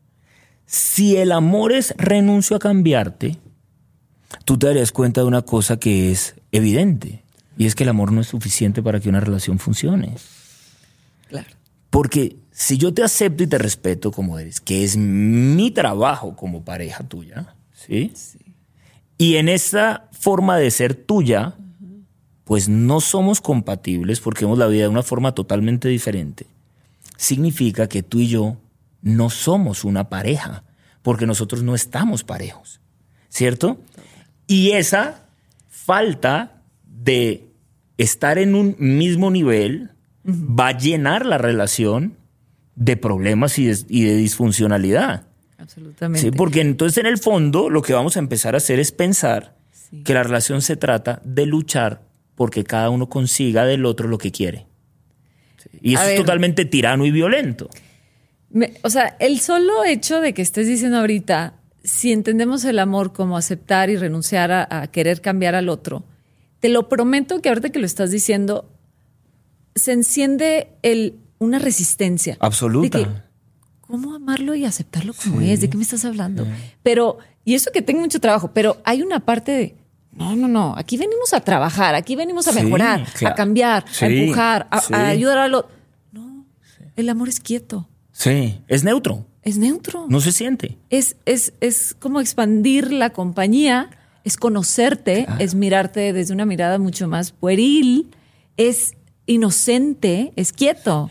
[SPEAKER 3] si el amor es renuncio a cambiarte, tú te darías cuenta de una cosa que es evidente. Y es que el amor no es suficiente para que una relación funcione.
[SPEAKER 2] Claro.
[SPEAKER 3] Porque si yo te acepto y te respeto como eres, que es mi trabajo como pareja tuya, ¿sí? Y en esa forma de ser tuya, pues no somos compatibles porque vemos la vida de una forma totalmente diferente. Significa que tú y yo no somos una pareja, porque nosotros no estamos parejos, ¿cierto? Y esa falta de estar en un mismo nivel va a llenar la relación de problemas y de disfuncionalidad.
[SPEAKER 2] Absolutamente.
[SPEAKER 3] Sí, porque entonces en el fondo lo que vamos a empezar a hacer es pensar que la relación se trata de luchar porque cada uno consiga del otro lo que quiere. Sí. Y eso es totalmente tirano y violento.
[SPEAKER 2] O sea, el solo hecho de que estés diciendo ahorita, si entendemos el amor como aceptar y renunciar a querer cambiar al otro, te lo prometo que ahorita que lo estás diciendo, se enciende una resistencia.
[SPEAKER 3] Absoluta.
[SPEAKER 2] De que, ¿cómo amarlo y aceptarlo como es? ¿De qué me estás hablando? Pero, y eso que tengo mucho trabajo, pero hay una parte de, no, aquí venimos a trabajar, aquí venimos a mejorar, a cambiar, a empujar, a ayudar al otro. No, el amor es quieto.
[SPEAKER 3] Sí, es neutro.
[SPEAKER 2] Es neutro.
[SPEAKER 3] No se siente.
[SPEAKER 2] Es como expandir la compañía, es conocerte, es mirarte desde una mirada mucho más pueril, es inocente, es quieto.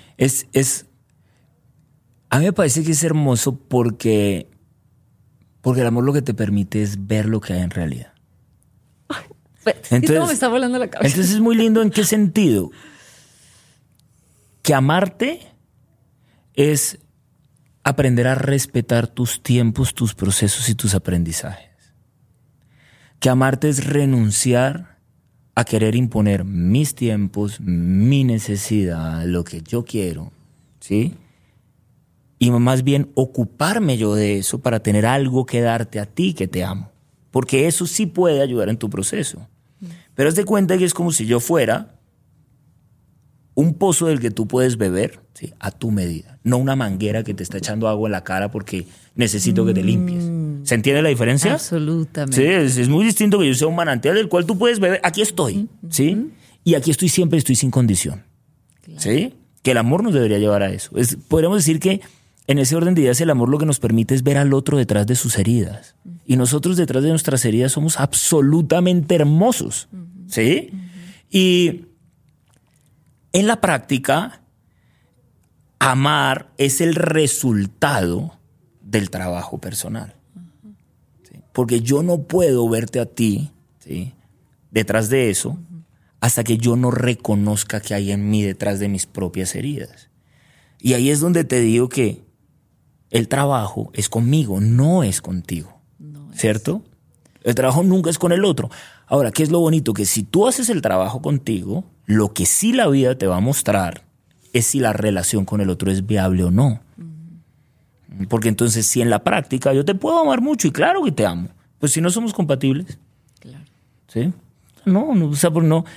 [SPEAKER 3] A mí me parece que es hermoso porque el amor lo que te permite es ver lo que hay en realidad.
[SPEAKER 2] Entonces, ¿cómo me está volando la cabeza?
[SPEAKER 3] Entonces es muy lindo. ¿En qué sentido? Que amarte es aprender a respetar tus tiempos, tus procesos y tus aprendizajes. Que amarte es renunciar a querer imponer mis tiempos, mi necesidad, lo que yo quiero, ¿sí? Y más bien ocuparme yo de eso para tener algo que darte a ti que te amo. Porque eso sí puede ayudar en tu proceso. Pero haz de cuenta que es como si yo fuera un pozo del que tú puedes beber, ¿sí? A tu medida. No una manguera que te está echando agua en la cara porque necesito que te limpies. ¿Se entiende la diferencia?
[SPEAKER 2] Absolutamente.
[SPEAKER 3] Sí, es muy distinto que yo sea un manantial del cual tú puedes beber. Aquí estoy, ¿sí? Y aquí estoy siempre, estoy sin condición. Claro. ¿Sí? Que el amor nos debería llevar a eso. Podríamos decir que en ese orden de ideas el amor lo que nos permite es ver al otro detrás de sus heridas. Y nosotros detrás de nuestras heridas somos absolutamente hermosos. ¿Sí? Y en la práctica, amar es el resultado del trabajo personal. ¿Sí? Porque yo no puedo verte a ti, ¿sí? Detrás de eso, hasta que yo no reconozca que hay en mí detrás de mis propias heridas. Y ahí es donde te digo que el trabajo es conmigo, no es contigo, ¿cierto? El trabajo nunca es con el otro. Ahora, ¿qué es lo bonito? Que si tú haces el trabajo contigo, lo que sí la vida te va a mostrar es si la relación con el otro es viable o no. Porque entonces, si en la práctica yo te puedo amar mucho, y claro que te amo, pues si no somos compatibles.
[SPEAKER 2] Claro.
[SPEAKER 3] ¿Sí? No, o sea,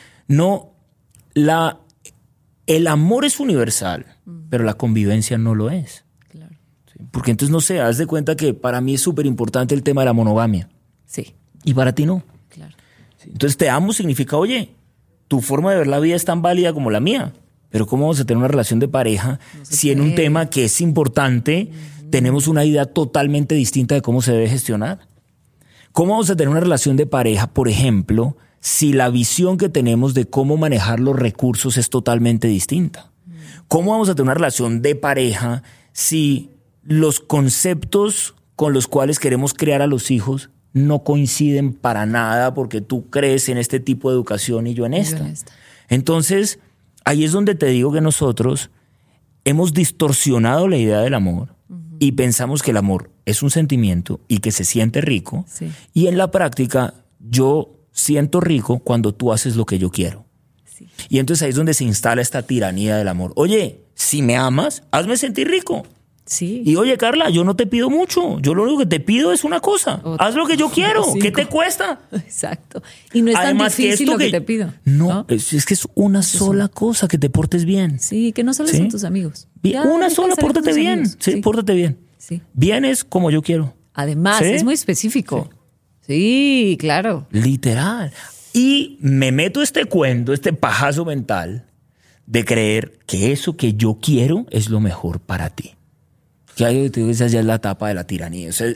[SPEAKER 3] el amor es universal, pero la convivencia no lo es.
[SPEAKER 2] Claro.
[SPEAKER 3] ¿Sí? Porque entonces, no sé, haz de cuenta que para mí es súper importante el tema de la monogamia.
[SPEAKER 2] Sí.
[SPEAKER 3] Y para ti no.
[SPEAKER 2] Claro.
[SPEAKER 3] ¿Sí? Entonces, te amo significa, oye, tu forma de ver la vida es tan válida como la mía. Pero ¿cómo vamos a tener una relación de pareja si en un tema que es importante tenemos una idea totalmente distinta de cómo se debe gestionar? ¿Cómo vamos a tener una relación de pareja, por ejemplo, si la visión que tenemos de cómo manejar los recursos es totalmente distinta? ¿Cómo vamos a tener una relación de pareja si los conceptos con los cuales queremos crear a los hijos no coinciden para nada porque tú crees en este tipo de educación y yo en esta? Entonces, ahí es donde te digo que nosotros hemos distorsionado la idea del amor y pensamos que el amor es un sentimiento y que se siente rico.
[SPEAKER 2] Sí.
[SPEAKER 3] Y en la práctica yo siento rico cuando tú haces lo que yo quiero.
[SPEAKER 2] Sí.
[SPEAKER 3] Y entonces ahí es donde se instala esta tiranía del amor. Oye, si me amas, hazme sentir rico.
[SPEAKER 2] Sí.
[SPEAKER 3] Y oye, Carla, yo no te pido mucho. Yo lo único que te pido es una cosa. Haz lo que yo quiero.
[SPEAKER 2] Sí.
[SPEAKER 3] ¿Qué te cuesta?
[SPEAKER 2] Exacto. Y no es
[SPEAKER 3] Además,
[SPEAKER 2] tan difícil
[SPEAKER 3] esto
[SPEAKER 2] lo que te pido.
[SPEAKER 3] No, es que es una sola cosa, que te portes bien.
[SPEAKER 2] Sí, que no solo
[SPEAKER 3] ¿Sí?
[SPEAKER 2] son tus amigos.
[SPEAKER 3] Bien,
[SPEAKER 2] Ya,
[SPEAKER 3] una
[SPEAKER 2] deja de
[SPEAKER 3] sola,
[SPEAKER 2] salir con
[SPEAKER 3] pórtate
[SPEAKER 2] tus
[SPEAKER 3] bien.
[SPEAKER 2] amigos.
[SPEAKER 3] Sí, pórtate bien.
[SPEAKER 2] Sí.
[SPEAKER 3] Bien es como yo quiero.
[SPEAKER 2] Además,
[SPEAKER 3] ¿Sí?
[SPEAKER 2] es muy específico. Sí, claro.
[SPEAKER 3] Literal. Y me meto este cuento, este pajazo mental de creer que eso que yo quiero es lo mejor para ti. Que ahí te digo, esa ya es la etapa de la tiranía. O sea,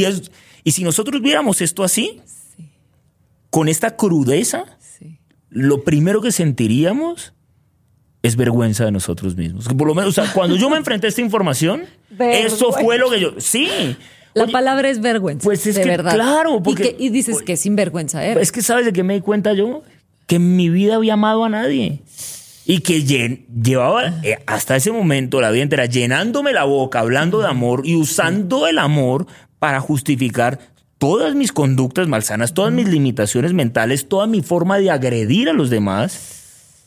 [SPEAKER 3] y si nosotros viéramos esto así, con esta crudeza, lo primero que sentiríamos es vergüenza de nosotros mismos. Que por lo menos, o sea, cuando yo me enfrenté a esta información, eso fue lo que yo... Sí.
[SPEAKER 2] La
[SPEAKER 3] Oye,
[SPEAKER 2] palabra es vergüenza.
[SPEAKER 3] pues es
[SPEAKER 2] de
[SPEAKER 3] que,
[SPEAKER 2] verdad.
[SPEAKER 3] claro, porque-
[SPEAKER 2] Y dices que sinvergüenza eres.
[SPEAKER 3] Es que ¿sabes de qué me di cuenta yo? Que en mi vida había amado a nadie. Y que llevaba hasta ese momento la vida entera llenándome la boca, hablando de amor y usando el amor para justificar todas mis conductas malsanas, todas mis limitaciones mentales, toda mi forma de agredir a los demás.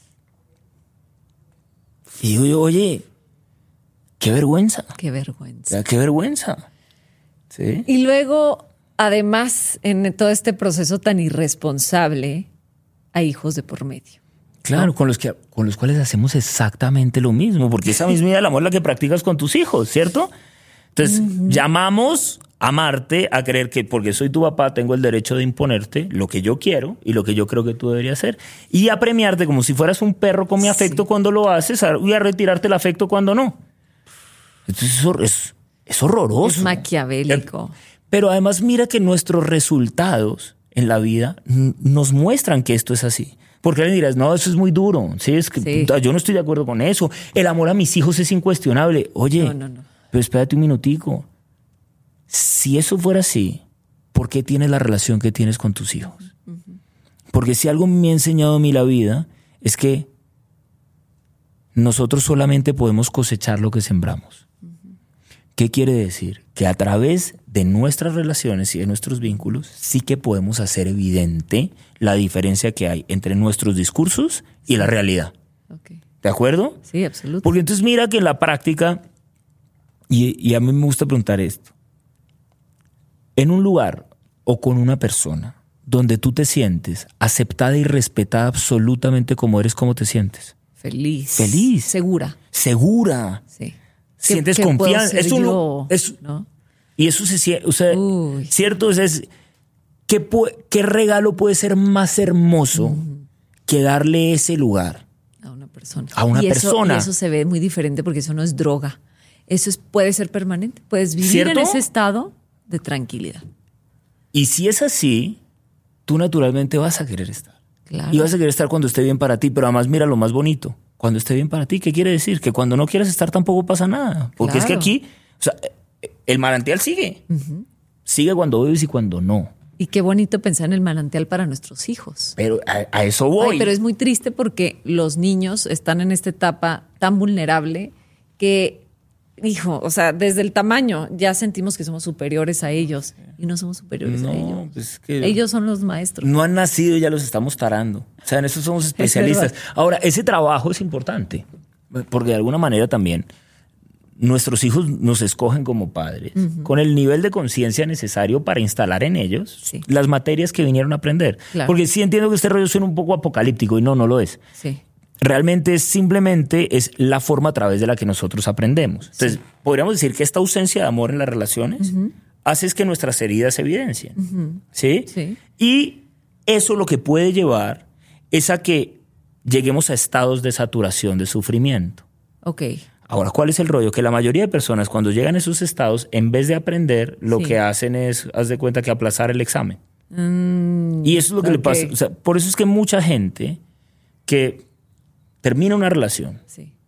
[SPEAKER 3] Y digo yo, oye, qué vergüenza.
[SPEAKER 2] Qué
[SPEAKER 3] O
[SPEAKER 2] vergüenza.
[SPEAKER 3] sea, qué vergüenza. ¿Sí?
[SPEAKER 2] Y luego, además, en todo este proceso tan irresponsable, hay hijos de por medio.
[SPEAKER 3] Claro, con los cuales hacemos exactamente lo mismo, porque esa misma idea del amor es la que practicas con tus hijos, ¿cierto? Entonces, llamamos a amarte, a creer que porque soy tu papá tengo el derecho de imponerte lo que yo quiero y lo que yo creo que tú deberías hacer, y a premiarte como si fueras un perro con mi afecto cuando lo haces y a retirarte el afecto cuando no. Entonces, es horroroso.
[SPEAKER 2] Es maquiavélico.
[SPEAKER 3] Pero además mira que nuestros resultados en la vida nos muestran que esto es así. Porque alguien dirás, no, eso es muy duro. Sí, es que puta, yo no estoy de acuerdo con eso. El amor a mis hijos es incuestionable. Oye,
[SPEAKER 2] No.
[SPEAKER 3] pero espérate un minutico. Si eso fuera así, ¿por qué tienes la relación que tienes con tus hijos? Porque si algo me ha enseñado a mí la vida es que nosotros solamente podemos cosechar lo que sembramos. ¿Qué quiere decir? Que a través de nuestras relaciones y de nuestros vínculos sí que podemos hacer evidente la diferencia que hay entre nuestros discursos y la realidad.
[SPEAKER 2] Okay.
[SPEAKER 3] ¿De acuerdo?
[SPEAKER 2] Sí, absolutamente.
[SPEAKER 3] Porque entonces mira que en la práctica, y a mí me gusta preguntar esto, en un lugar o con una persona donde tú te sientes aceptada y respetada absolutamente como eres, ¿cómo te sientes?
[SPEAKER 2] Feliz.
[SPEAKER 3] Feliz.
[SPEAKER 2] Segura.
[SPEAKER 3] Segura.
[SPEAKER 2] Sí.
[SPEAKER 3] Sientes
[SPEAKER 2] ¿Qué puedo
[SPEAKER 3] confianza.
[SPEAKER 2] ser yo?
[SPEAKER 3] ¿No? Y eso se siente, o sea,
[SPEAKER 2] Uy.
[SPEAKER 3] cierto, ¿qué regalo puede ser más hermoso que darle ese lugar
[SPEAKER 2] A una persona.
[SPEAKER 3] a una persona?
[SPEAKER 2] Y eso se ve muy diferente porque eso no es droga. Eso puede ser permanente. Puedes vivir
[SPEAKER 3] ¿Cierto?
[SPEAKER 2] en ese estado de tranquilidad.
[SPEAKER 3] Y si es así, tú naturalmente vas a querer estar.
[SPEAKER 2] Claro.
[SPEAKER 3] Y vas a querer estar cuando esté bien para ti, pero además mira lo más bonito. Cuando esté bien para ti, ¿qué quiere decir? Que cuando no quieras estar tampoco pasa nada. Porque es que
[SPEAKER 2] Claro.
[SPEAKER 3] aquí, o sea, el manantial sigue. Sigue cuando bebes y cuando no.
[SPEAKER 2] Y qué bonito pensar en el manantial para nuestros hijos.
[SPEAKER 3] Pero a eso voy.
[SPEAKER 2] Ay, pero es muy triste porque los niños están en esta etapa tan vulnerable que, hijo, o sea, desde el tamaño ya sentimos que somos superiores a ellos y no somos superiores a ellos.
[SPEAKER 3] Pues es que
[SPEAKER 2] ellos son los maestros.
[SPEAKER 3] no han nacido y ya los estamos tarando. O sea, en eso somos especialistas. Ahora, ese trabajo es importante porque de alguna manera también nuestros hijos nos escogen como padres con el nivel de conciencia necesario para instalar en ellos las materias que vinieron a aprender.
[SPEAKER 2] Claro.
[SPEAKER 3] Porque sí entiendo que este rollo suena un poco apocalíptico y no lo es.
[SPEAKER 2] Sí.
[SPEAKER 3] Realmente simplemente es la forma a través de la que nosotros aprendemos. Entonces, podríamos decir que esta ausencia de amor en las relaciones hace es que nuestras heridas se evidencien. ¿Sí?
[SPEAKER 2] Sí.
[SPEAKER 3] Y eso lo que puede llevar es a que lleguemos a estados de saturación, de sufrimiento.
[SPEAKER 2] Ok.
[SPEAKER 3] Ahora, ¿cuál es el rollo? Que la mayoría de personas cuando llegan a esos estados, en vez de aprender, lo que hacen es, haz de cuenta que aplazar el examen. Y eso es lo que le pasa. O sea, por eso es que mucha gente que termina una relación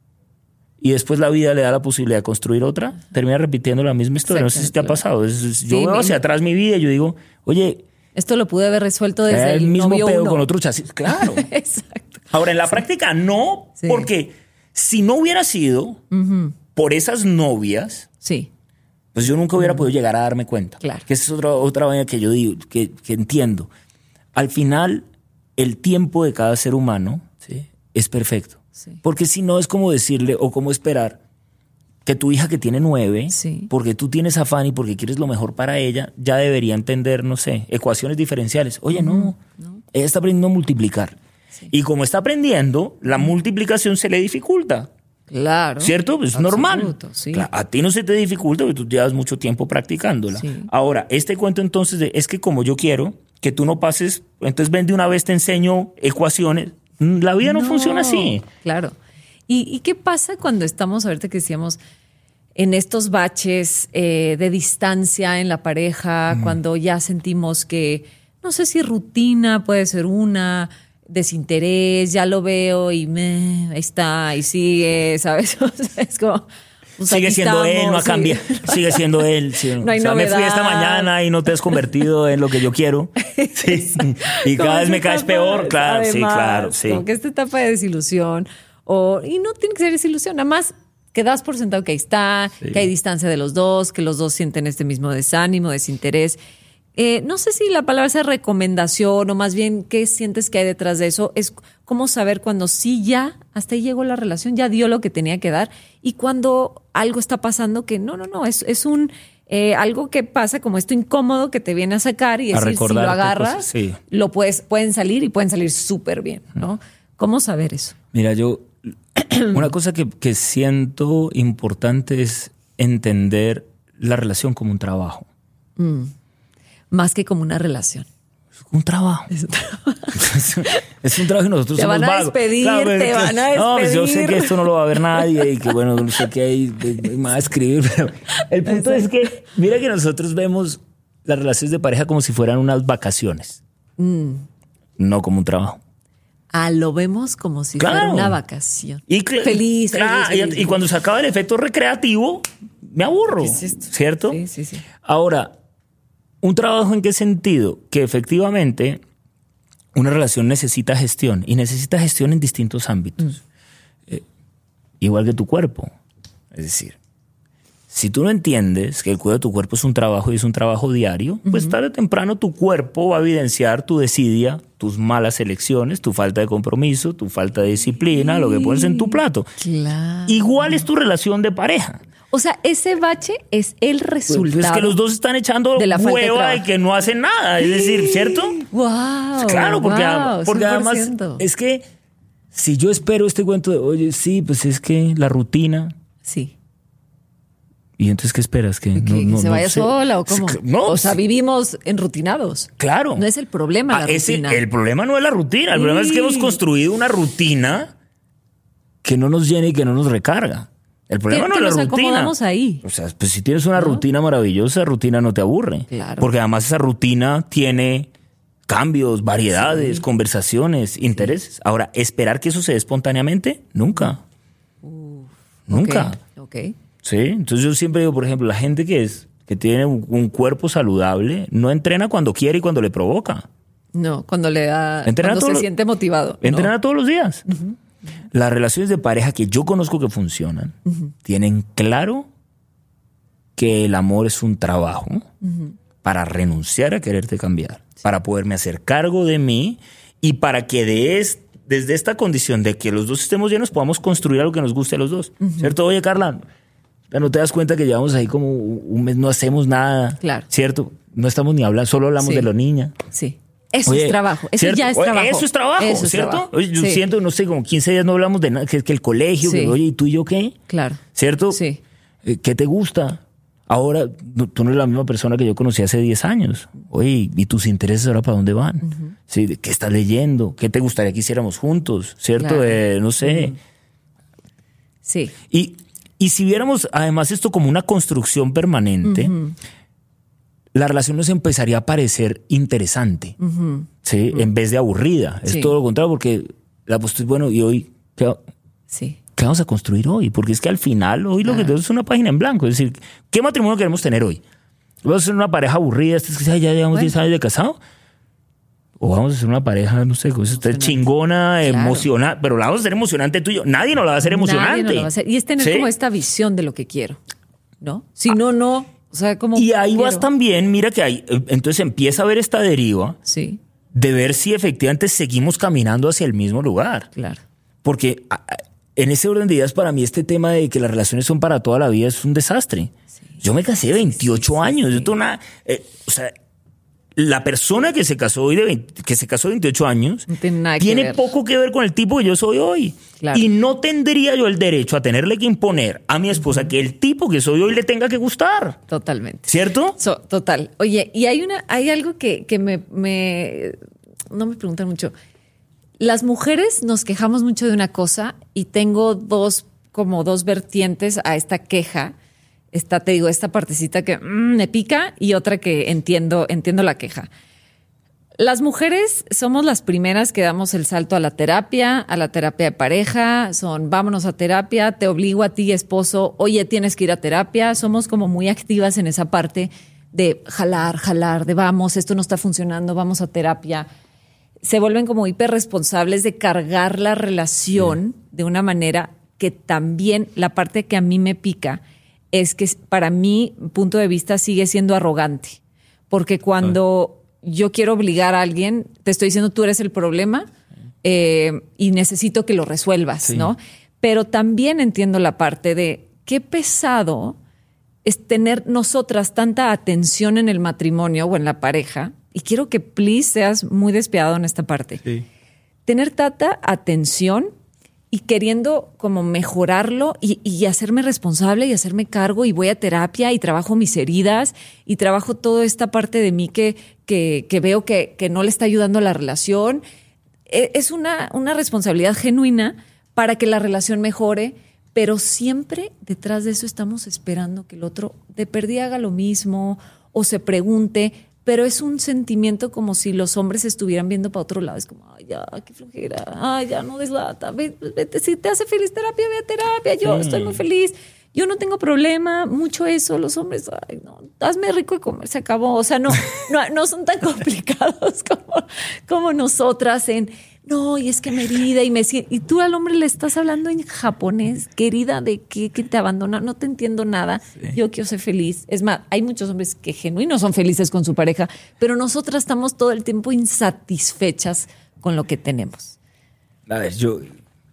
[SPEAKER 3] y después la vida le da la posibilidad de construir otra, termina repitiendo la misma historia. No sé si te ha pasado. Yo veo hacia atrás mi vida y yo digo, oye,
[SPEAKER 2] esto lo pude haber resuelto desde
[SPEAKER 3] el mismo
[SPEAKER 2] novio
[SPEAKER 3] pedo
[SPEAKER 2] uno.
[SPEAKER 3] con otro chasis. Claro.
[SPEAKER 2] Exacto.
[SPEAKER 3] Ahora, en la práctica no, porque si no hubiera sido por esas novias, pues yo nunca hubiera podido llegar a darme cuenta.
[SPEAKER 2] Claro.
[SPEAKER 3] Que esa es otra vaina que yo digo, que entiendo. Al final, el tiempo de cada ser humano es perfecto. Porque si no es como decirle o como esperar que tu hija que tiene 9, porque tú tienes afán y porque quieres lo mejor para ella, ya debería entender, no sé, ecuaciones diferenciales. Oye, no. Ella está aprendiendo a multiplicar. Y como está aprendiendo, la multiplicación se le dificulta.
[SPEAKER 2] Claro.
[SPEAKER 3] ¿Cierto? Pues es normal.
[SPEAKER 2] Sí.
[SPEAKER 3] Claro, a ti no se te dificulta porque tú llevas mucho tiempo practicándola. Ahora, este cuento entonces es que como yo quiero que tú no pases, entonces ven de una vez te enseño ecuaciones. La vida no funciona así.
[SPEAKER 2] Claro. ¿Y qué pasa cuando estamos, ahorita que decíamos, en estos baches de distancia en la pareja, cuando ya sentimos que, no sé si rutina puede ser una, desinterés, ya lo veo y ahí está, y sigue, ¿sabes? O sea, es como... Pues
[SPEAKER 3] sigue siendo él, no ha cambiado. Sigue siendo él. Sí.
[SPEAKER 2] No hay
[SPEAKER 3] me fui esta mañana y no te has convertido en lo que yo quiero. Sí. Y cada vez me caes peor. Claro, además, sí, claro. Sí.
[SPEAKER 2] Como que esta etapa de desilusión, y no tiene que ser desilusión, nada más que das por sentado que ahí está, que hay distancia de los dos, que los dos sienten este mismo desánimo, desinterés. No sé si la palabra es recomendación o más bien qué sientes que hay detrás de eso. Es cómo saber cuando sí ya, hasta ahí llegó la relación, ya dio lo que tenía que dar y cuando algo está pasando que no, es un algo que pasa como esto incómodo que te viene a sacar y decir, si lo agarras, pueden salir y pueden salir súper bien, ¿no? ¿Cómo saber eso?
[SPEAKER 3] Mira, yo una cosa que siento importante es entender la relación como un trabajo.
[SPEAKER 2] Más que como una relación.
[SPEAKER 3] Es un trabajo. Es un trabajo y nosotros somos vagos.
[SPEAKER 2] Te van a despedir.
[SPEAKER 3] No, pues yo sé que esto no lo va a ver nadie y que bueno, no sé qué hay más a escribir, pero el punto es que mira que nosotros vemos las relaciones de pareja como si fueran unas vacaciones. No como un trabajo.
[SPEAKER 2] Lo vemos como si fuera una vacación.
[SPEAKER 3] Y
[SPEAKER 2] feliz.
[SPEAKER 3] Y cuando se acaba el efecto recreativo, me aburro.
[SPEAKER 2] ¿Qué es esto?
[SPEAKER 3] ¿Cierto?
[SPEAKER 2] Sí.
[SPEAKER 3] Ahora, ¿un trabajo en qué sentido? Que efectivamente una relación necesita gestión y necesita gestión en distintos ámbitos. Igual que tu cuerpo. Es decir, si tú no entiendes que el cuidado de tu cuerpo es un trabajo y es un trabajo diario, pues tarde o temprano tu cuerpo va a evidenciar tu desidia, tus malas elecciones, tu falta de compromiso, tu falta de disciplina, lo que pones en tu plato.
[SPEAKER 2] Claro.
[SPEAKER 3] Igual es tu relación de pareja.
[SPEAKER 2] O sea, ese bache es el resultado.
[SPEAKER 3] Pues es que los dos están echando
[SPEAKER 2] de la
[SPEAKER 3] hueva y que no hacen nada. Es decir, ¿cierto?
[SPEAKER 2] ¡Wow!
[SPEAKER 3] Claro, porque además es que si yo espero este cuento de, oye, sí, pues es que la rutina.
[SPEAKER 2] Sí.
[SPEAKER 3] ¿Y entonces qué esperas? ¿Que
[SPEAKER 2] se vaya sola o cómo?
[SPEAKER 3] No,
[SPEAKER 2] o sea, vivimos enrutinados.
[SPEAKER 3] Claro.
[SPEAKER 2] No es el problema la rutina.
[SPEAKER 3] El problema no es la rutina. El problema es que hemos construido una rutina que no nos llena y que no nos recarga. El problema no es la rutina. Nos acomodamos
[SPEAKER 2] ahí.
[SPEAKER 3] O sea, pues si tienes una rutina maravillosa, rutina no te aburre.
[SPEAKER 2] Claro.
[SPEAKER 3] Porque además esa rutina tiene cambios, variedades, conversaciones, intereses. Ahora, esperar que eso se dé espontáneamente, nunca. Nunca.
[SPEAKER 2] Okay.
[SPEAKER 3] Sí, entonces yo siempre digo, por ejemplo, la gente que que tiene un cuerpo saludable, no entrena cuando quiere y cuando le provoca.
[SPEAKER 2] No, cuando le da,
[SPEAKER 3] Entrena
[SPEAKER 2] cuando se siente motivado.
[SPEAKER 3] Entrena todos los días. Las relaciones de pareja que yo conozco que funcionan tienen claro que el amor es un trabajo para renunciar a quererte cambiar, para poderme hacer cargo de mí y para que desde esta condición de que los dos estemos llenos podamos construir algo que nos guste a los dos. ¿Cierto? Oye, Carla, ¿no te das cuenta que llevamos ahí como un mes, no hacemos nada?
[SPEAKER 2] Claro.
[SPEAKER 3] ¿Cierto? No estamos ni hablando, solo hablamos de la niña.
[SPEAKER 2] Sí. Eso
[SPEAKER 3] Oye,
[SPEAKER 2] es trabajo. Eso
[SPEAKER 3] ¿cierto?
[SPEAKER 2] ya es trabajo.
[SPEAKER 3] Eso es trabajo,
[SPEAKER 2] Eso es
[SPEAKER 3] ¿cierto?
[SPEAKER 2] trabajo.
[SPEAKER 3] Oye, yo
[SPEAKER 2] Sí.
[SPEAKER 3] siento, no sé, como 15 días no hablamos de nada, que el colegio,
[SPEAKER 2] Sí.
[SPEAKER 3] que, oye, ¿y tú y yo qué?
[SPEAKER 2] Claro.
[SPEAKER 3] ¿Cierto?
[SPEAKER 2] Sí.
[SPEAKER 3] ¿Qué te gusta? Ahora, tú no eres la misma persona que yo conocí hace 10 años. Oye, ¿y tus intereses ahora para dónde van? ¿Sí? ¿Qué estás leyendo? ¿Qué te gustaría que hiciéramos juntos? ¿Cierto?
[SPEAKER 2] Claro.
[SPEAKER 3] No sé.
[SPEAKER 2] Sí.
[SPEAKER 3] Y si viéramos además esto como una construcción permanente, la relación nos empezaría a parecer interesante, ¿sí? En vez de aburrida.
[SPEAKER 2] Sí.
[SPEAKER 3] Es todo lo contrario, porque la postura es, bueno, ¿y hoy
[SPEAKER 2] Sí.
[SPEAKER 3] qué vamos a construir hoy? Porque es que al final hoy lo que tenemos es una página en blanco. Es decir, ¿qué matrimonio queremos tener hoy? ¿Vamos a ser una pareja aburrida? ¿Es que ya llevamos 10 años de casado? ¿O vamos a ser una pareja, no sé, chingona,
[SPEAKER 2] Claro.
[SPEAKER 3] emocionante? Pero la vamos a hacer emocionante tú y yo. Nadie nos la va a hacer emocionante.
[SPEAKER 2] Nadie nos lo va a hacer. Y es tener
[SPEAKER 3] ¿Sí?
[SPEAKER 2] como esta visión de lo que quiero, ¿no? Si no. O sea, como.
[SPEAKER 3] Y ahí vas
[SPEAKER 2] quiero.
[SPEAKER 3] también, mira que ahí, entonces empieza a ver esta deriva
[SPEAKER 2] Sí,
[SPEAKER 3] de ver si efectivamente seguimos caminando hacia el mismo lugar.
[SPEAKER 2] claro.
[SPEAKER 3] Porque en ese orden de ideas, para mí este tema de que las relaciones son para toda la vida es un desastre. Yo me casé de 28 años. Yo tengo o sea, la persona que se casó hoy que se casó de 28 años
[SPEAKER 2] No tiene nada que
[SPEAKER 3] tiene
[SPEAKER 2] ver.
[SPEAKER 3] poco que ver con el tipo que yo soy hoy.
[SPEAKER 2] Claro.
[SPEAKER 3] Y no tendría yo el derecho a tenerle que imponer a mi esposa que el tipo que soy hoy le tenga que gustar.
[SPEAKER 2] Totalmente.
[SPEAKER 3] ¿Cierto?
[SPEAKER 2] Total. Oye, y hay algo que no me preguntan mucho. Las mujeres nos quejamos mucho de una cosa y tengo dos vertientes a esta queja. Esta partecita que me pica y otra que entiendo la queja. Las mujeres somos las primeras que damos el salto a la terapia de pareja, vámonos a terapia, te obligo a ti, esposo, oye, tienes que ir a terapia. Somos como muy activas en esa parte de jalar, de vamos, esto no está funcionando, vamos a terapia. Se vuelven como hiperresponsables de cargar la relación de una manera que también la parte que a mí me pica es que para mi punto de vista sigue siendo arrogante. Porque cuando yo quiero obligar a alguien, te estoy diciendo tú eres el problema y necesito que lo resuelvas, ¿no? Pero también entiendo la parte de qué pesado es tener nosotras tanta atención en el matrimonio o en la pareja. Y quiero que, please, seas muy despiadado en esta parte.
[SPEAKER 3] Sí.
[SPEAKER 2] Tener tanta atención y queriendo como mejorarlo y hacerme responsable y hacerme cargo y voy a terapia y trabajo mis heridas y trabajo toda esta parte de mí que veo que no le está ayudando a la relación. Es una responsabilidad genuina para que la relación mejore, pero siempre detrás de eso estamos esperando que el otro de perdida haga lo mismo o se pregunte, pero es un sentimiento como si los hombres estuvieran viendo para otro lado. Es como, ay, ya, qué flojera, ay, ya no deslata, vete, si te hace feliz terapia, ve a terapia, yo estoy muy feliz, yo no tengo problema, mucho eso, los hombres, ay, no, hazme rico de comer, se acabó. O sea, no son tan complicados como nosotras en, no, y es que me herida y me siento, y tú al hombre le estás hablando en japonés, querida, de que te abandona, no te entiendo nada, yo quiero ser feliz. Es más, hay muchos hombres que genuinos son felices con su pareja, pero nosotras estamos todo el tiempo insatisfechas con lo que tenemos.
[SPEAKER 3] A ver, voy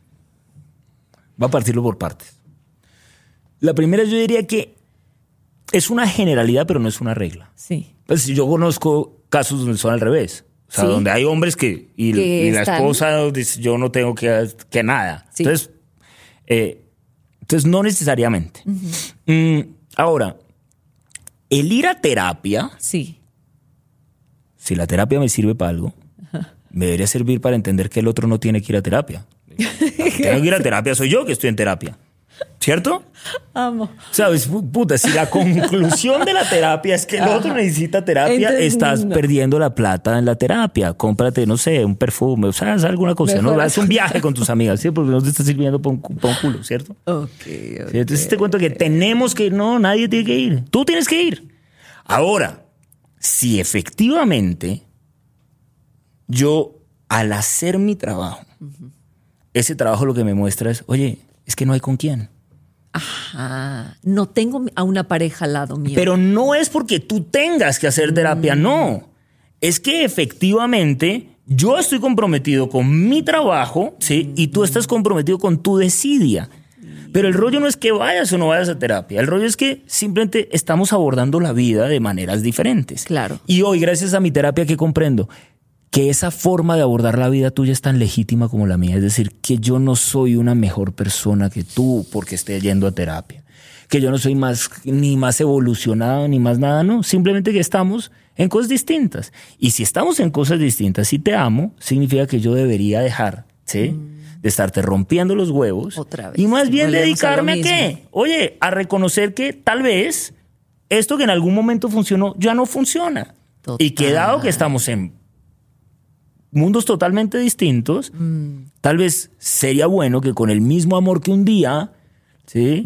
[SPEAKER 3] a partirlo por partes. La primera yo diría que es una generalidad, pero no es una regla.
[SPEAKER 2] Sí.
[SPEAKER 3] Pues yo conozco casos donde son al revés. O sea,
[SPEAKER 2] Sí.
[SPEAKER 3] donde hay hombres que la
[SPEAKER 2] están...
[SPEAKER 3] esposa dice, yo no tengo que nada.
[SPEAKER 2] Sí.
[SPEAKER 3] Entonces, no necesariamente. Ahora, el ir a terapia,
[SPEAKER 2] Sí.
[SPEAKER 3] si la terapia me sirve para algo, me debería servir para entender que el otro no tiene que ir a terapia. Tengo que ir a terapia, soy yo que estoy en terapia. ¿Cierto?
[SPEAKER 2] Amo.
[SPEAKER 3] ¿Sabes? Puta, si la conclusión de la terapia es que el otro necesita terapia,
[SPEAKER 2] Entonces,
[SPEAKER 3] estás perdiendo la plata en la terapia. Cómprate, no sé, un perfume, o sea, haz alguna cosa.
[SPEAKER 2] Mejor.
[SPEAKER 3] ¿No? Haz un viaje con tus amigas, ¿sí? Porque no te está sirviendo para un culo, ¿cierto?
[SPEAKER 2] Ok.
[SPEAKER 3] ¿Sí? Entonces te cuento que tenemos que ir. No, nadie tiene que ir. Tú tienes que ir. Ahora, si efectivamente yo, al hacer mi trabajo, ese trabajo lo que me muestra es, oye, es que no hay con quién.
[SPEAKER 2] Ajá. No tengo a una pareja al lado mío.
[SPEAKER 3] Pero no es porque tú tengas que hacer terapia, no. Es que efectivamente yo estoy comprometido con mi trabajo, ¿sí? Y tú estás comprometido con tu desidia. Pero el rollo no es que vayas o no vayas a terapia. El rollo es que simplemente estamos abordando la vida de maneras diferentes.
[SPEAKER 2] Claro.
[SPEAKER 3] Y hoy, gracias a mi terapia, que comprendo que esa forma de abordar la vida tuya es tan legítima como la mía. Es decir, que yo no soy una mejor persona que tú porque esté yendo a terapia. Que yo no soy ni más evolucionado ni más nada, no. Simplemente que estamos en cosas distintas. Y si estamos en cosas distintas y te amo, significa que yo debería dejar, ¿sí? De estarte rompiendo los huevos.
[SPEAKER 2] Otra vez.
[SPEAKER 3] Y más bien dedicarme
[SPEAKER 2] a
[SPEAKER 3] ¿a qué? Oye, a reconocer que tal vez esto que en algún momento funcionó ya no funciona.
[SPEAKER 2] Total.
[SPEAKER 3] Y que dado que estamos en mundos totalmente distintos, tal vez sería bueno que con el mismo amor que un día, ¿sí?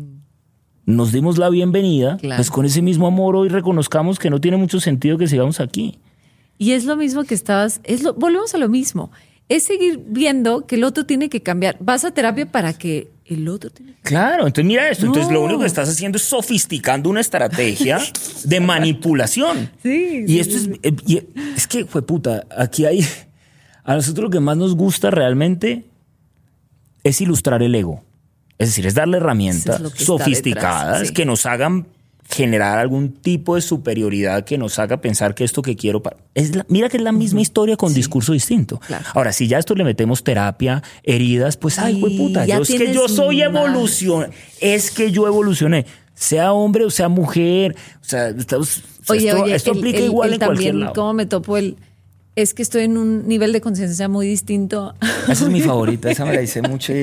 [SPEAKER 3] Nos dimos la bienvenida,
[SPEAKER 2] Claro.
[SPEAKER 3] pues con ese mismo amor hoy reconozcamos que no tiene mucho sentido que sigamos aquí.
[SPEAKER 2] Y es lo mismo que volvemos a lo mismo. Es seguir viendo que el otro tiene que cambiar. Vas a terapia para que el otro tiene que
[SPEAKER 3] Claro, entonces mira esto.
[SPEAKER 2] No.
[SPEAKER 3] Entonces lo único que estás haciendo es sofisticando una estrategia de manipulación.
[SPEAKER 2] Sí,
[SPEAKER 3] Y esto es que, fue puta, aquí hay... A nosotros lo que más nos gusta realmente es ilustrar el ego. Es decir, es darle herramientas
[SPEAKER 2] Eso es lo que está
[SPEAKER 3] sofisticadas
[SPEAKER 2] detrás, sí.
[SPEAKER 3] que nos hagan generar algún tipo de superioridad que nos haga pensar que esto que quiero... mira que es la misma historia con discurso distinto.
[SPEAKER 2] Claro.
[SPEAKER 3] Ahora, si ya a esto le metemos terapia, heridas, pues, ay, güey, puta,
[SPEAKER 2] ya
[SPEAKER 3] es que
[SPEAKER 2] tienes
[SPEAKER 3] yo soy
[SPEAKER 2] más.
[SPEAKER 3] evolución. Es que yo evolucioné. Sea hombre o sea mujer. O sea, esto aplica igual en cualquier
[SPEAKER 2] también,
[SPEAKER 3] lado.
[SPEAKER 2] ¿cómo me topo es que estoy en un nivel de conciencia muy distinto?
[SPEAKER 3] Esa es mi favorita, esa me la hice mucho.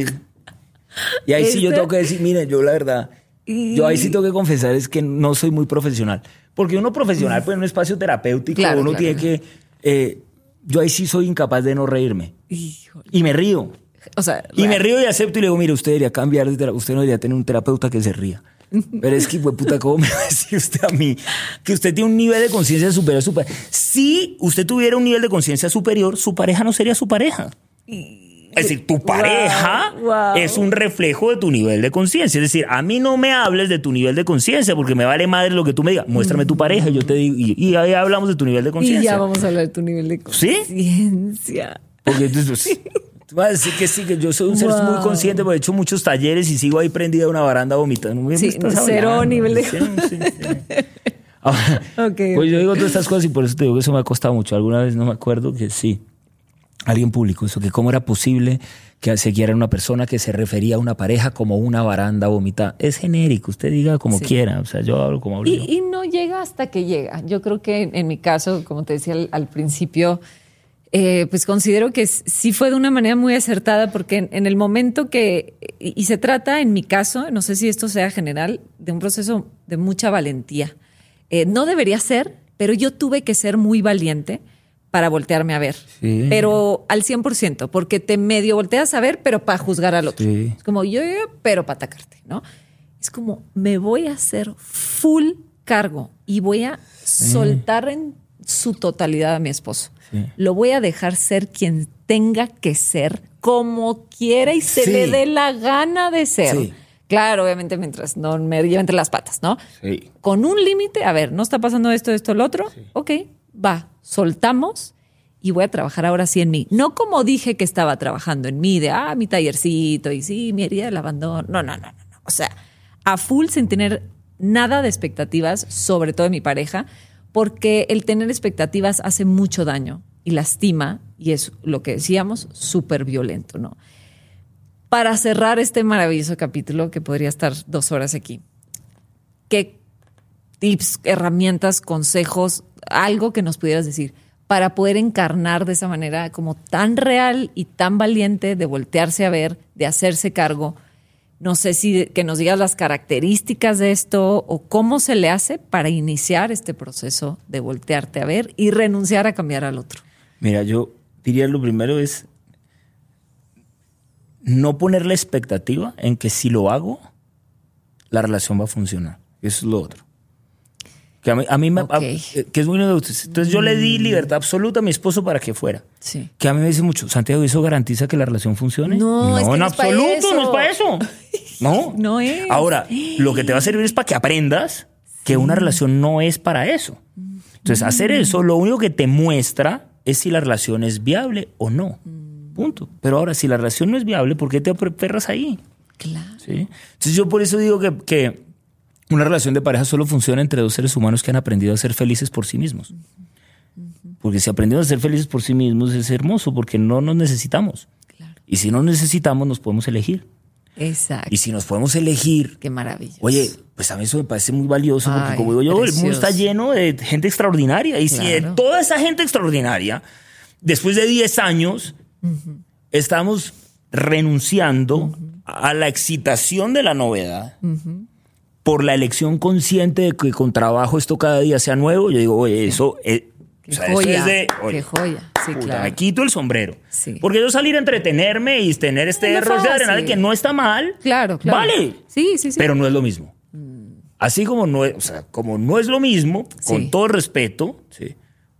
[SPEAKER 3] Y ahí sí yo tengo que decir, mire, yo la verdad, yo ahí sí tengo que confesar es que no soy muy profesional. Porque uno profesional, pues en un espacio terapéutico,
[SPEAKER 2] Claro,
[SPEAKER 3] uno
[SPEAKER 2] claro.
[SPEAKER 3] tiene que... yo ahí sí soy incapaz de no reírme.
[SPEAKER 2] Híjole.
[SPEAKER 3] Y me río.
[SPEAKER 2] O sea,
[SPEAKER 3] Y me río y acepto y le digo, mire, usted debería cambiar de terapia. Usted no debería tener un terapeuta que se ría. Pero es que, güey, puta, ¿cómo me va a decir usted a mí que usted tiene un nivel de conciencia superior? Si usted tuviera un nivel de conciencia superior, su pareja no sería su pareja. Es decir, tu pareja
[SPEAKER 2] wow.
[SPEAKER 3] es un reflejo de tu nivel de conciencia. Es decir, a mí no me hables de tu nivel de conciencia porque me vale madre lo que tú me digas. Muéstrame tu pareja y yo te digo, y ahí hablamos de tu nivel de
[SPEAKER 2] y
[SPEAKER 3] conciencia.
[SPEAKER 2] ya vamos a hablar de tu nivel de
[SPEAKER 3] ¿Sí?
[SPEAKER 2] conciencia.
[SPEAKER 3] Porque entonces, tú vas a decir que sí, que yo soy un ser
[SPEAKER 2] Wow.
[SPEAKER 3] muy consciente, porque he hecho muchos talleres y sigo ahí prendida de una baranda vomitando. ¿Qué me
[SPEAKER 2] Sí,
[SPEAKER 3] estás
[SPEAKER 2] cero
[SPEAKER 3] hablando?
[SPEAKER 2] nivel de-
[SPEAKER 3] Sí. Ahora,
[SPEAKER 2] Ok.
[SPEAKER 3] pues yo digo todas estas cosas y por eso te digo que eso me ha costado mucho. Alguna vez no me acuerdo que sí, alguien publicó eso, que cómo era posible que se quiera una persona que se refería a una pareja como una baranda vomitada. Es genérico, usted diga como
[SPEAKER 2] Sí.
[SPEAKER 3] quiera. O sea, yo hablo como hablo yo.
[SPEAKER 2] Y no llega hasta que llega. Yo creo que en mi caso, como te decía al principio, pues considero que sí fue de una manera muy acertada porque en el momento que... Y se trata, en mi caso, no sé si esto sea general, de un proceso de mucha valentía. No debería ser, pero yo tuve que ser muy valiente para voltearme a ver.
[SPEAKER 3] Sí.
[SPEAKER 2] Pero al 100%, porque te medio volteas a ver, pero para juzgar al otro.
[SPEAKER 3] Sí.
[SPEAKER 2] Es como yo, pero para atacarte, ¿no? Es como, me voy a hacer full cargo y voy a soltar en su totalidad a mi esposo.
[SPEAKER 3] Sí.
[SPEAKER 2] Lo voy a dejar ser quien tenga que ser, como quiera y se
[SPEAKER 3] Sí.
[SPEAKER 2] le dé la gana de ser.
[SPEAKER 3] Sí.
[SPEAKER 2] Claro, obviamente mientras no me lleve entre las patas, ¿no?
[SPEAKER 3] Sí.
[SPEAKER 2] Con un límite, a ver, ¿no está pasando esto, lo otro?
[SPEAKER 3] Sí.
[SPEAKER 2] Ok, va, soltamos y voy a trabajar ahora sí en mí. No como dije que estaba trabajando en mí, de, mi tallercito y sí, mi herida del abandono. No. O sea, a full sin tener nada de expectativas, sobre todo de mi pareja, porque el tener expectativas hace mucho daño y lastima y es lo que decíamos, súper violento, ¿no? Para cerrar este maravilloso capítulo, que podría estar 2 horas aquí, ¿qué tips, herramientas, consejos, algo que nos pudieras decir para poder encarnar de esa manera como tan real y tan valiente de voltearse a ver, de hacerse cargo? No sé si que nos digas las características de esto o cómo se le hace para iniciar este proceso de voltearte a ver y renunciar a cambiar al otro.
[SPEAKER 3] Mira, yo diría lo primero es no poner la expectativa en que si lo hago, la relación va a funcionar. Eso es lo otro. Que que es muy neutro. Entonces yo le di libertad absoluta a mi esposo para que fuera.
[SPEAKER 2] Sí.
[SPEAKER 3] Que a mí me dice mucho, Santiago, ¿eso garantiza que la relación funcione?
[SPEAKER 2] No, es que
[SPEAKER 3] en
[SPEAKER 2] no es para
[SPEAKER 3] absoluto,
[SPEAKER 2] eso.
[SPEAKER 3] no es para eso. No.
[SPEAKER 2] No es.
[SPEAKER 3] Ahora, lo que te va a servir es para que aprendas que una relación no es para eso. Entonces, hacer eso, lo único que te muestra es si la relación es viable o no. Punto. Pero ahora, si la relación no es viable, ¿por qué te aferras ahí?
[SPEAKER 2] Claro.
[SPEAKER 3] ¿Sí? Entonces, yo por eso digo que una relación de pareja solo funciona entre dos seres humanos que han aprendido a ser felices por sí mismos. Porque si aprendemos a ser felices por sí mismos es hermoso, porque no nos necesitamos.
[SPEAKER 2] Claro.
[SPEAKER 3] Y si no necesitamos, nos podemos elegir.
[SPEAKER 2] Exacto.
[SPEAKER 3] Y si nos podemos elegir,
[SPEAKER 2] Qué maravilloso.
[SPEAKER 3] oye, pues a mí eso me parece muy valioso, porque
[SPEAKER 2] Ay,
[SPEAKER 3] como digo yo,
[SPEAKER 2] precioso.
[SPEAKER 3] el mundo está lleno de gente extraordinaria. Y si de
[SPEAKER 2] Claro.
[SPEAKER 3] toda esa gente extraordinaria, después de 10 años, estamos renunciando a la excitación de la novedad por la elección consciente de que con trabajo esto cada día sea nuevo, yo digo, oye, eso es...
[SPEAKER 2] Qué
[SPEAKER 3] O sea,
[SPEAKER 2] joya.
[SPEAKER 3] eso es de... Oye,
[SPEAKER 2] Qué joya. Sí,
[SPEAKER 3] puta,
[SPEAKER 2] claro.
[SPEAKER 3] me quito el sombrero.
[SPEAKER 2] Sí.
[SPEAKER 3] Porque yo salir a entretenerme y tener este
[SPEAKER 2] No,
[SPEAKER 3] error de
[SPEAKER 2] fácil.
[SPEAKER 3] adrenalina que no está mal.
[SPEAKER 2] Claro.
[SPEAKER 3] Vale.
[SPEAKER 2] Sí.
[SPEAKER 3] Pero no es lo mismo. Así como no es, o sea, como no es lo mismo, con
[SPEAKER 2] Sí.
[SPEAKER 3] todo el respeto, ¿sí?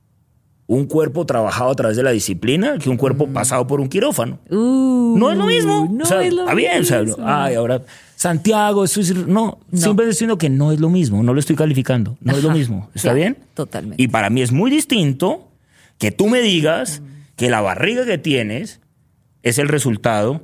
[SPEAKER 3] Un cuerpo trabajado a través de la disciplina que un cuerpo pasado por un quirófano. No es lo mismo.
[SPEAKER 2] No
[SPEAKER 3] O sea,
[SPEAKER 2] es lo
[SPEAKER 3] está bien. O sea,
[SPEAKER 2] mismo.
[SPEAKER 3] ay, ahora, Santiago, eso es... No, siempre estoy diciendo que no es lo mismo. No lo estoy calificando. No es lo
[SPEAKER 2] Ajá,
[SPEAKER 3] mismo. ¿Está
[SPEAKER 2] claro,
[SPEAKER 3] bien?
[SPEAKER 2] totalmente.
[SPEAKER 3] Y para mí es muy distinto que tú me digas que la barriga que tienes es el resultado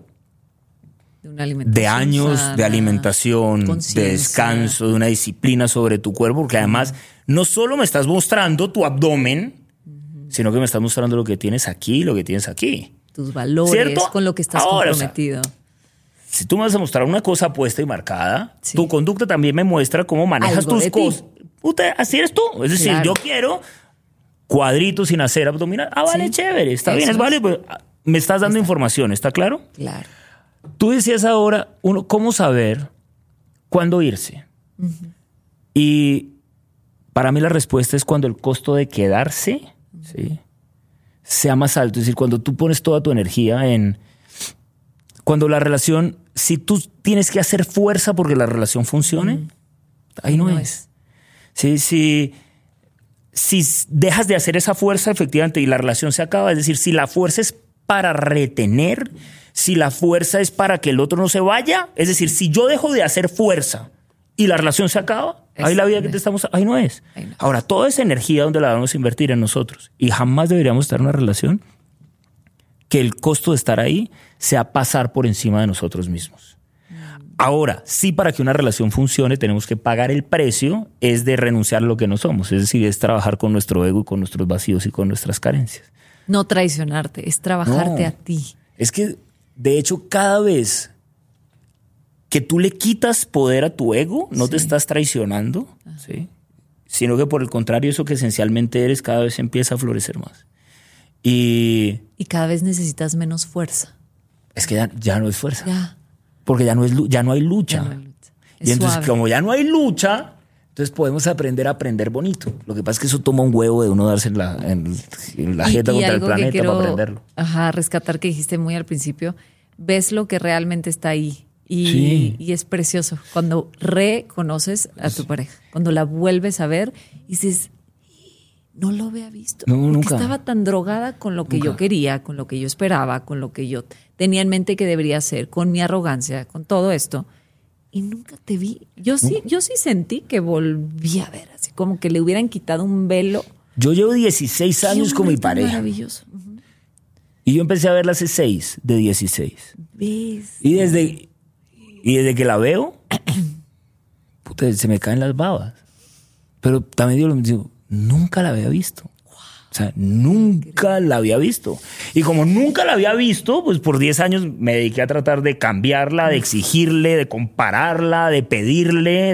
[SPEAKER 2] De una alimentación
[SPEAKER 3] de años
[SPEAKER 2] sana,
[SPEAKER 3] de alimentación, de
[SPEAKER 2] conciencia.
[SPEAKER 3] descanso, de una disciplina sobre tu cuerpo, porque además no solo me estás mostrando tu abdomen, sino que me estás mostrando lo que tienes aquí y lo que tienes aquí.
[SPEAKER 2] Tus valores,
[SPEAKER 3] ¿Cierto?
[SPEAKER 2] con lo que estás
[SPEAKER 3] Ahora, o sea,
[SPEAKER 2] comprometido.
[SPEAKER 3] Si tú me vas a mostrar una cosa puesta y marcada,
[SPEAKER 2] Sí.
[SPEAKER 3] tu conducta también me muestra cómo manejas
[SPEAKER 2] Algo
[SPEAKER 3] tus
[SPEAKER 2] de ti.
[SPEAKER 3] cosas. Puta, así eres tú. Es decir,
[SPEAKER 2] Claro.
[SPEAKER 3] yo quiero cuadritos sin hacer abdominal. Ah, vale,
[SPEAKER 2] Sí.
[SPEAKER 3] chévere, está
[SPEAKER 2] Eso
[SPEAKER 3] bien, es
[SPEAKER 2] es.
[SPEAKER 3] válido. Pero me estás dando información, ¿está claro?
[SPEAKER 2] Claro.
[SPEAKER 3] Tú decías ahora, ¿cómo saber cuándo irse? Y para mí la respuesta es cuando el costo de quedarse, ¿sí?, sea más alto. Es decir, cuando tú pones toda tu energía en... Cuando la relación... Si tú tienes que hacer fuerza porque la relación funcione, ahí no es. Sí, si dejas de hacer esa fuerza, efectivamente, y la relación se acaba, es decir, si la fuerza es para retener, si la fuerza es para que el otro no se vaya, es decir, si yo dejo de hacer fuerza y la relación se acaba, ahí la vida que te estamos... Ahí no es.
[SPEAKER 2] Ahí no.
[SPEAKER 3] Ahora, toda esa energía, ¿dónde la vamos a invertir? En nosotros. Y jamás deberíamos estar en una relación que el costo de estar ahí sea pasar por encima de nosotros mismos. Ahora, sí, para que una relación funcione tenemos que pagar el precio, es de renunciar a lo que no somos, es decir, es trabajar con nuestro ego y con nuestros vacíos y con nuestras carencias.
[SPEAKER 2] No traicionarte, es trabajarte
[SPEAKER 3] No.
[SPEAKER 2] a ti.
[SPEAKER 3] Es que, de hecho, cada vez que tú le quitas poder a tu ego, no te estás traicionando, ¿sí?, sino que por el contrario, eso que esencialmente eres cada vez empieza a florecer más. Y
[SPEAKER 2] Y cada vez necesitas menos fuerza.
[SPEAKER 3] es que ya no es fuerza,
[SPEAKER 2] Ya.
[SPEAKER 3] porque ya no hay lucha.
[SPEAKER 2] Ya no hay lucha. Es
[SPEAKER 3] Y entonces,
[SPEAKER 2] suave.
[SPEAKER 3] como ya no hay lucha, entonces podemos aprender a aprender bonito. Lo que pasa es que eso toma un huevo de uno darse en la jeta contra el
[SPEAKER 2] algo que
[SPEAKER 3] planeta
[SPEAKER 2] quiero,
[SPEAKER 3] para aprenderlo.
[SPEAKER 2] rescatar que dijiste muy al principio, ves lo que realmente está ahí. Y,
[SPEAKER 3] Sí.
[SPEAKER 2] y es precioso cuando reconoces a tu pareja, cuando la vuelves a ver y dices, no lo había visto.
[SPEAKER 3] No,
[SPEAKER 2] porque
[SPEAKER 3] nunca.
[SPEAKER 2] estaba tan drogada con lo que yo quería, con lo que yo esperaba, con lo que yo tenía en mente que debería hacer, con mi arrogancia, con todo esto. Y nunca te vi. Yo sí sentí que volví a ver, así como que le hubieran quitado un velo.
[SPEAKER 3] Yo llevo 16 años
[SPEAKER 2] Qué
[SPEAKER 3] con mi
[SPEAKER 2] hombre tan
[SPEAKER 3] pareja.
[SPEAKER 2] Maravilloso. Ujú.
[SPEAKER 3] Y yo empecé a verla hace 6 de 16.
[SPEAKER 2] ¿Ves?
[SPEAKER 3] Y desde que la veo, puta, se me caen las babas. Pero también digo, nunca la había visto. O sea, nunca la había visto. Y como nunca la había visto, pues por 10 años me dediqué a tratar de cambiarla, de exigirle, de compararla, de pedirle,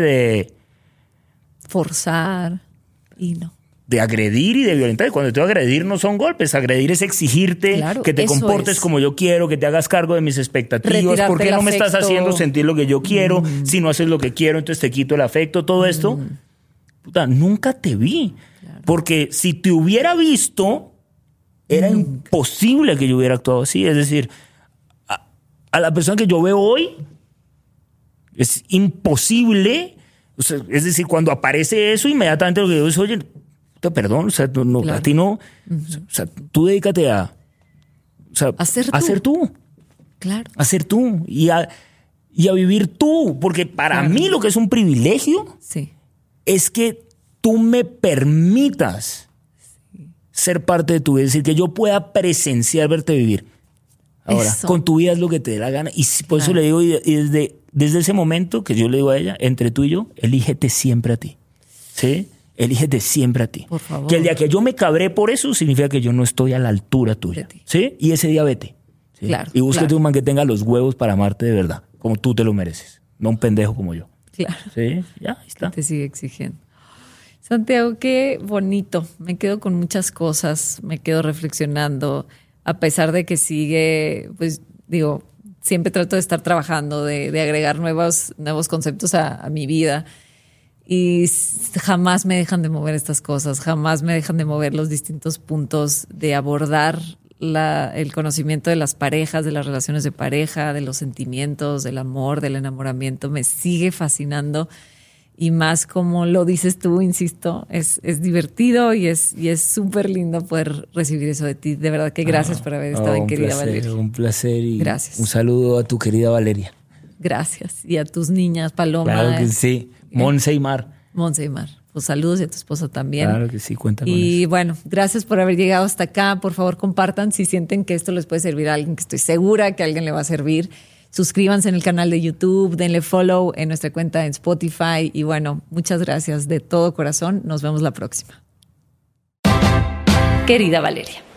[SPEAKER 2] Forzar. Y no.
[SPEAKER 3] de agredir y de violentar. Y cuando te digo agredir no son golpes, agredir es exigirte,
[SPEAKER 2] Claro,
[SPEAKER 3] que te
[SPEAKER 2] eso
[SPEAKER 3] comportes
[SPEAKER 2] es.
[SPEAKER 3] como yo quiero, que te hagas cargo de mis expectativas.
[SPEAKER 2] Retirarte
[SPEAKER 3] ¿Por qué
[SPEAKER 2] el
[SPEAKER 3] no me estás
[SPEAKER 2] afecto.
[SPEAKER 3] haciendo sentir lo que yo quiero? Si no haces lo que quiero, entonces te quito el afecto. Todo esto, puta, nunca te vi. Porque si te hubiera visto, era imposible que yo hubiera actuado así. Es decir, a la persona que yo veo hoy, es imposible. O O sea, es decir, cuando aparece eso, inmediatamente lo que digo es, oye, perdón, o sea, no,
[SPEAKER 2] Claro.
[SPEAKER 3] a ti no. O sea, tú dedícate a ser tú.
[SPEAKER 2] Claro.
[SPEAKER 3] A ser tú y a vivir tú. Porque para mí lo que es un privilegio
[SPEAKER 2] Sí.
[SPEAKER 3] es que tú me permitas ser parte de tu vida. Es decir, que yo pueda presenciar verte vivir. Ahora,
[SPEAKER 2] Eso.
[SPEAKER 3] con tu vida es lo que te dé la gana. Y por eso
[SPEAKER 2] Claro.
[SPEAKER 3] le digo, y desde ese momento que yo le digo a ella, entre tú y yo, elígete siempre a ti. ¿Sí? Elígete siempre a ti.
[SPEAKER 2] Por favor.
[SPEAKER 3] Que el día que yo me cabré por eso, significa que yo no estoy a la altura tuya.
[SPEAKER 2] De ti.
[SPEAKER 3] ¿Sí? Y ese día vete. ¿Sí?
[SPEAKER 2] Claro,
[SPEAKER 3] Y búsquete
[SPEAKER 2] claro.
[SPEAKER 3] un man que tenga los huevos para amarte de verdad, como tú te lo mereces. No un pendejo como yo.
[SPEAKER 2] Claro.
[SPEAKER 3] ¿Sí? Ya, ahí está.
[SPEAKER 2] Te sigue exigiendo. Santiago, qué bonito. Me quedo con muchas cosas, me quedo reflexionando, a pesar de que sigue, pues digo, siempre trato de estar trabajando, de agregar nuevos conceptos a mi vida. Y jamás me dejan de mover estas cosas, jamás me dejan de mover los distintos puntos de abordar el conocimiento de las parejas, de las relaciones de pareja, de los sentimientos, del amor, del enamoramiento. Me sigue fascinando. Y más como lo dices tú, insisto, es divertido y es súper lindo poder recibir eso de ti. De verdad que gracias por haber estado en Querida Valeria.
[SPEAKER 3] Un placer y
[SPEAKER 2] Gracias.
[SPEAKER 3] un saludo a tu querida Valeria.
[SPEAKER 2] Gracias. Y a tus niñas, Paloma,
[SPEAKER 3] Claro que sí. Monse y Mar.
[SPEAKER 2] Monse y Mar. Pues saludos y a tu esposa también.
[SPEAKER 3] Claro que sí, cuenta con
[SPEAKER 2] Y
[SPEAKER 3] eso.
[SPEAKER 2] bueno, gracias por haber llegado hasta acá. Por favor, compartan si sienten que esto les puede servir a alguien, que estoy segura que a alguien le va a servir. Suscríbanse en el canal de YouTube, denle follow en nuestra cuenta en Spotify. Y bueno, muchas gracias de todo corazón. Nos vemos la próxima. Querida Valeria.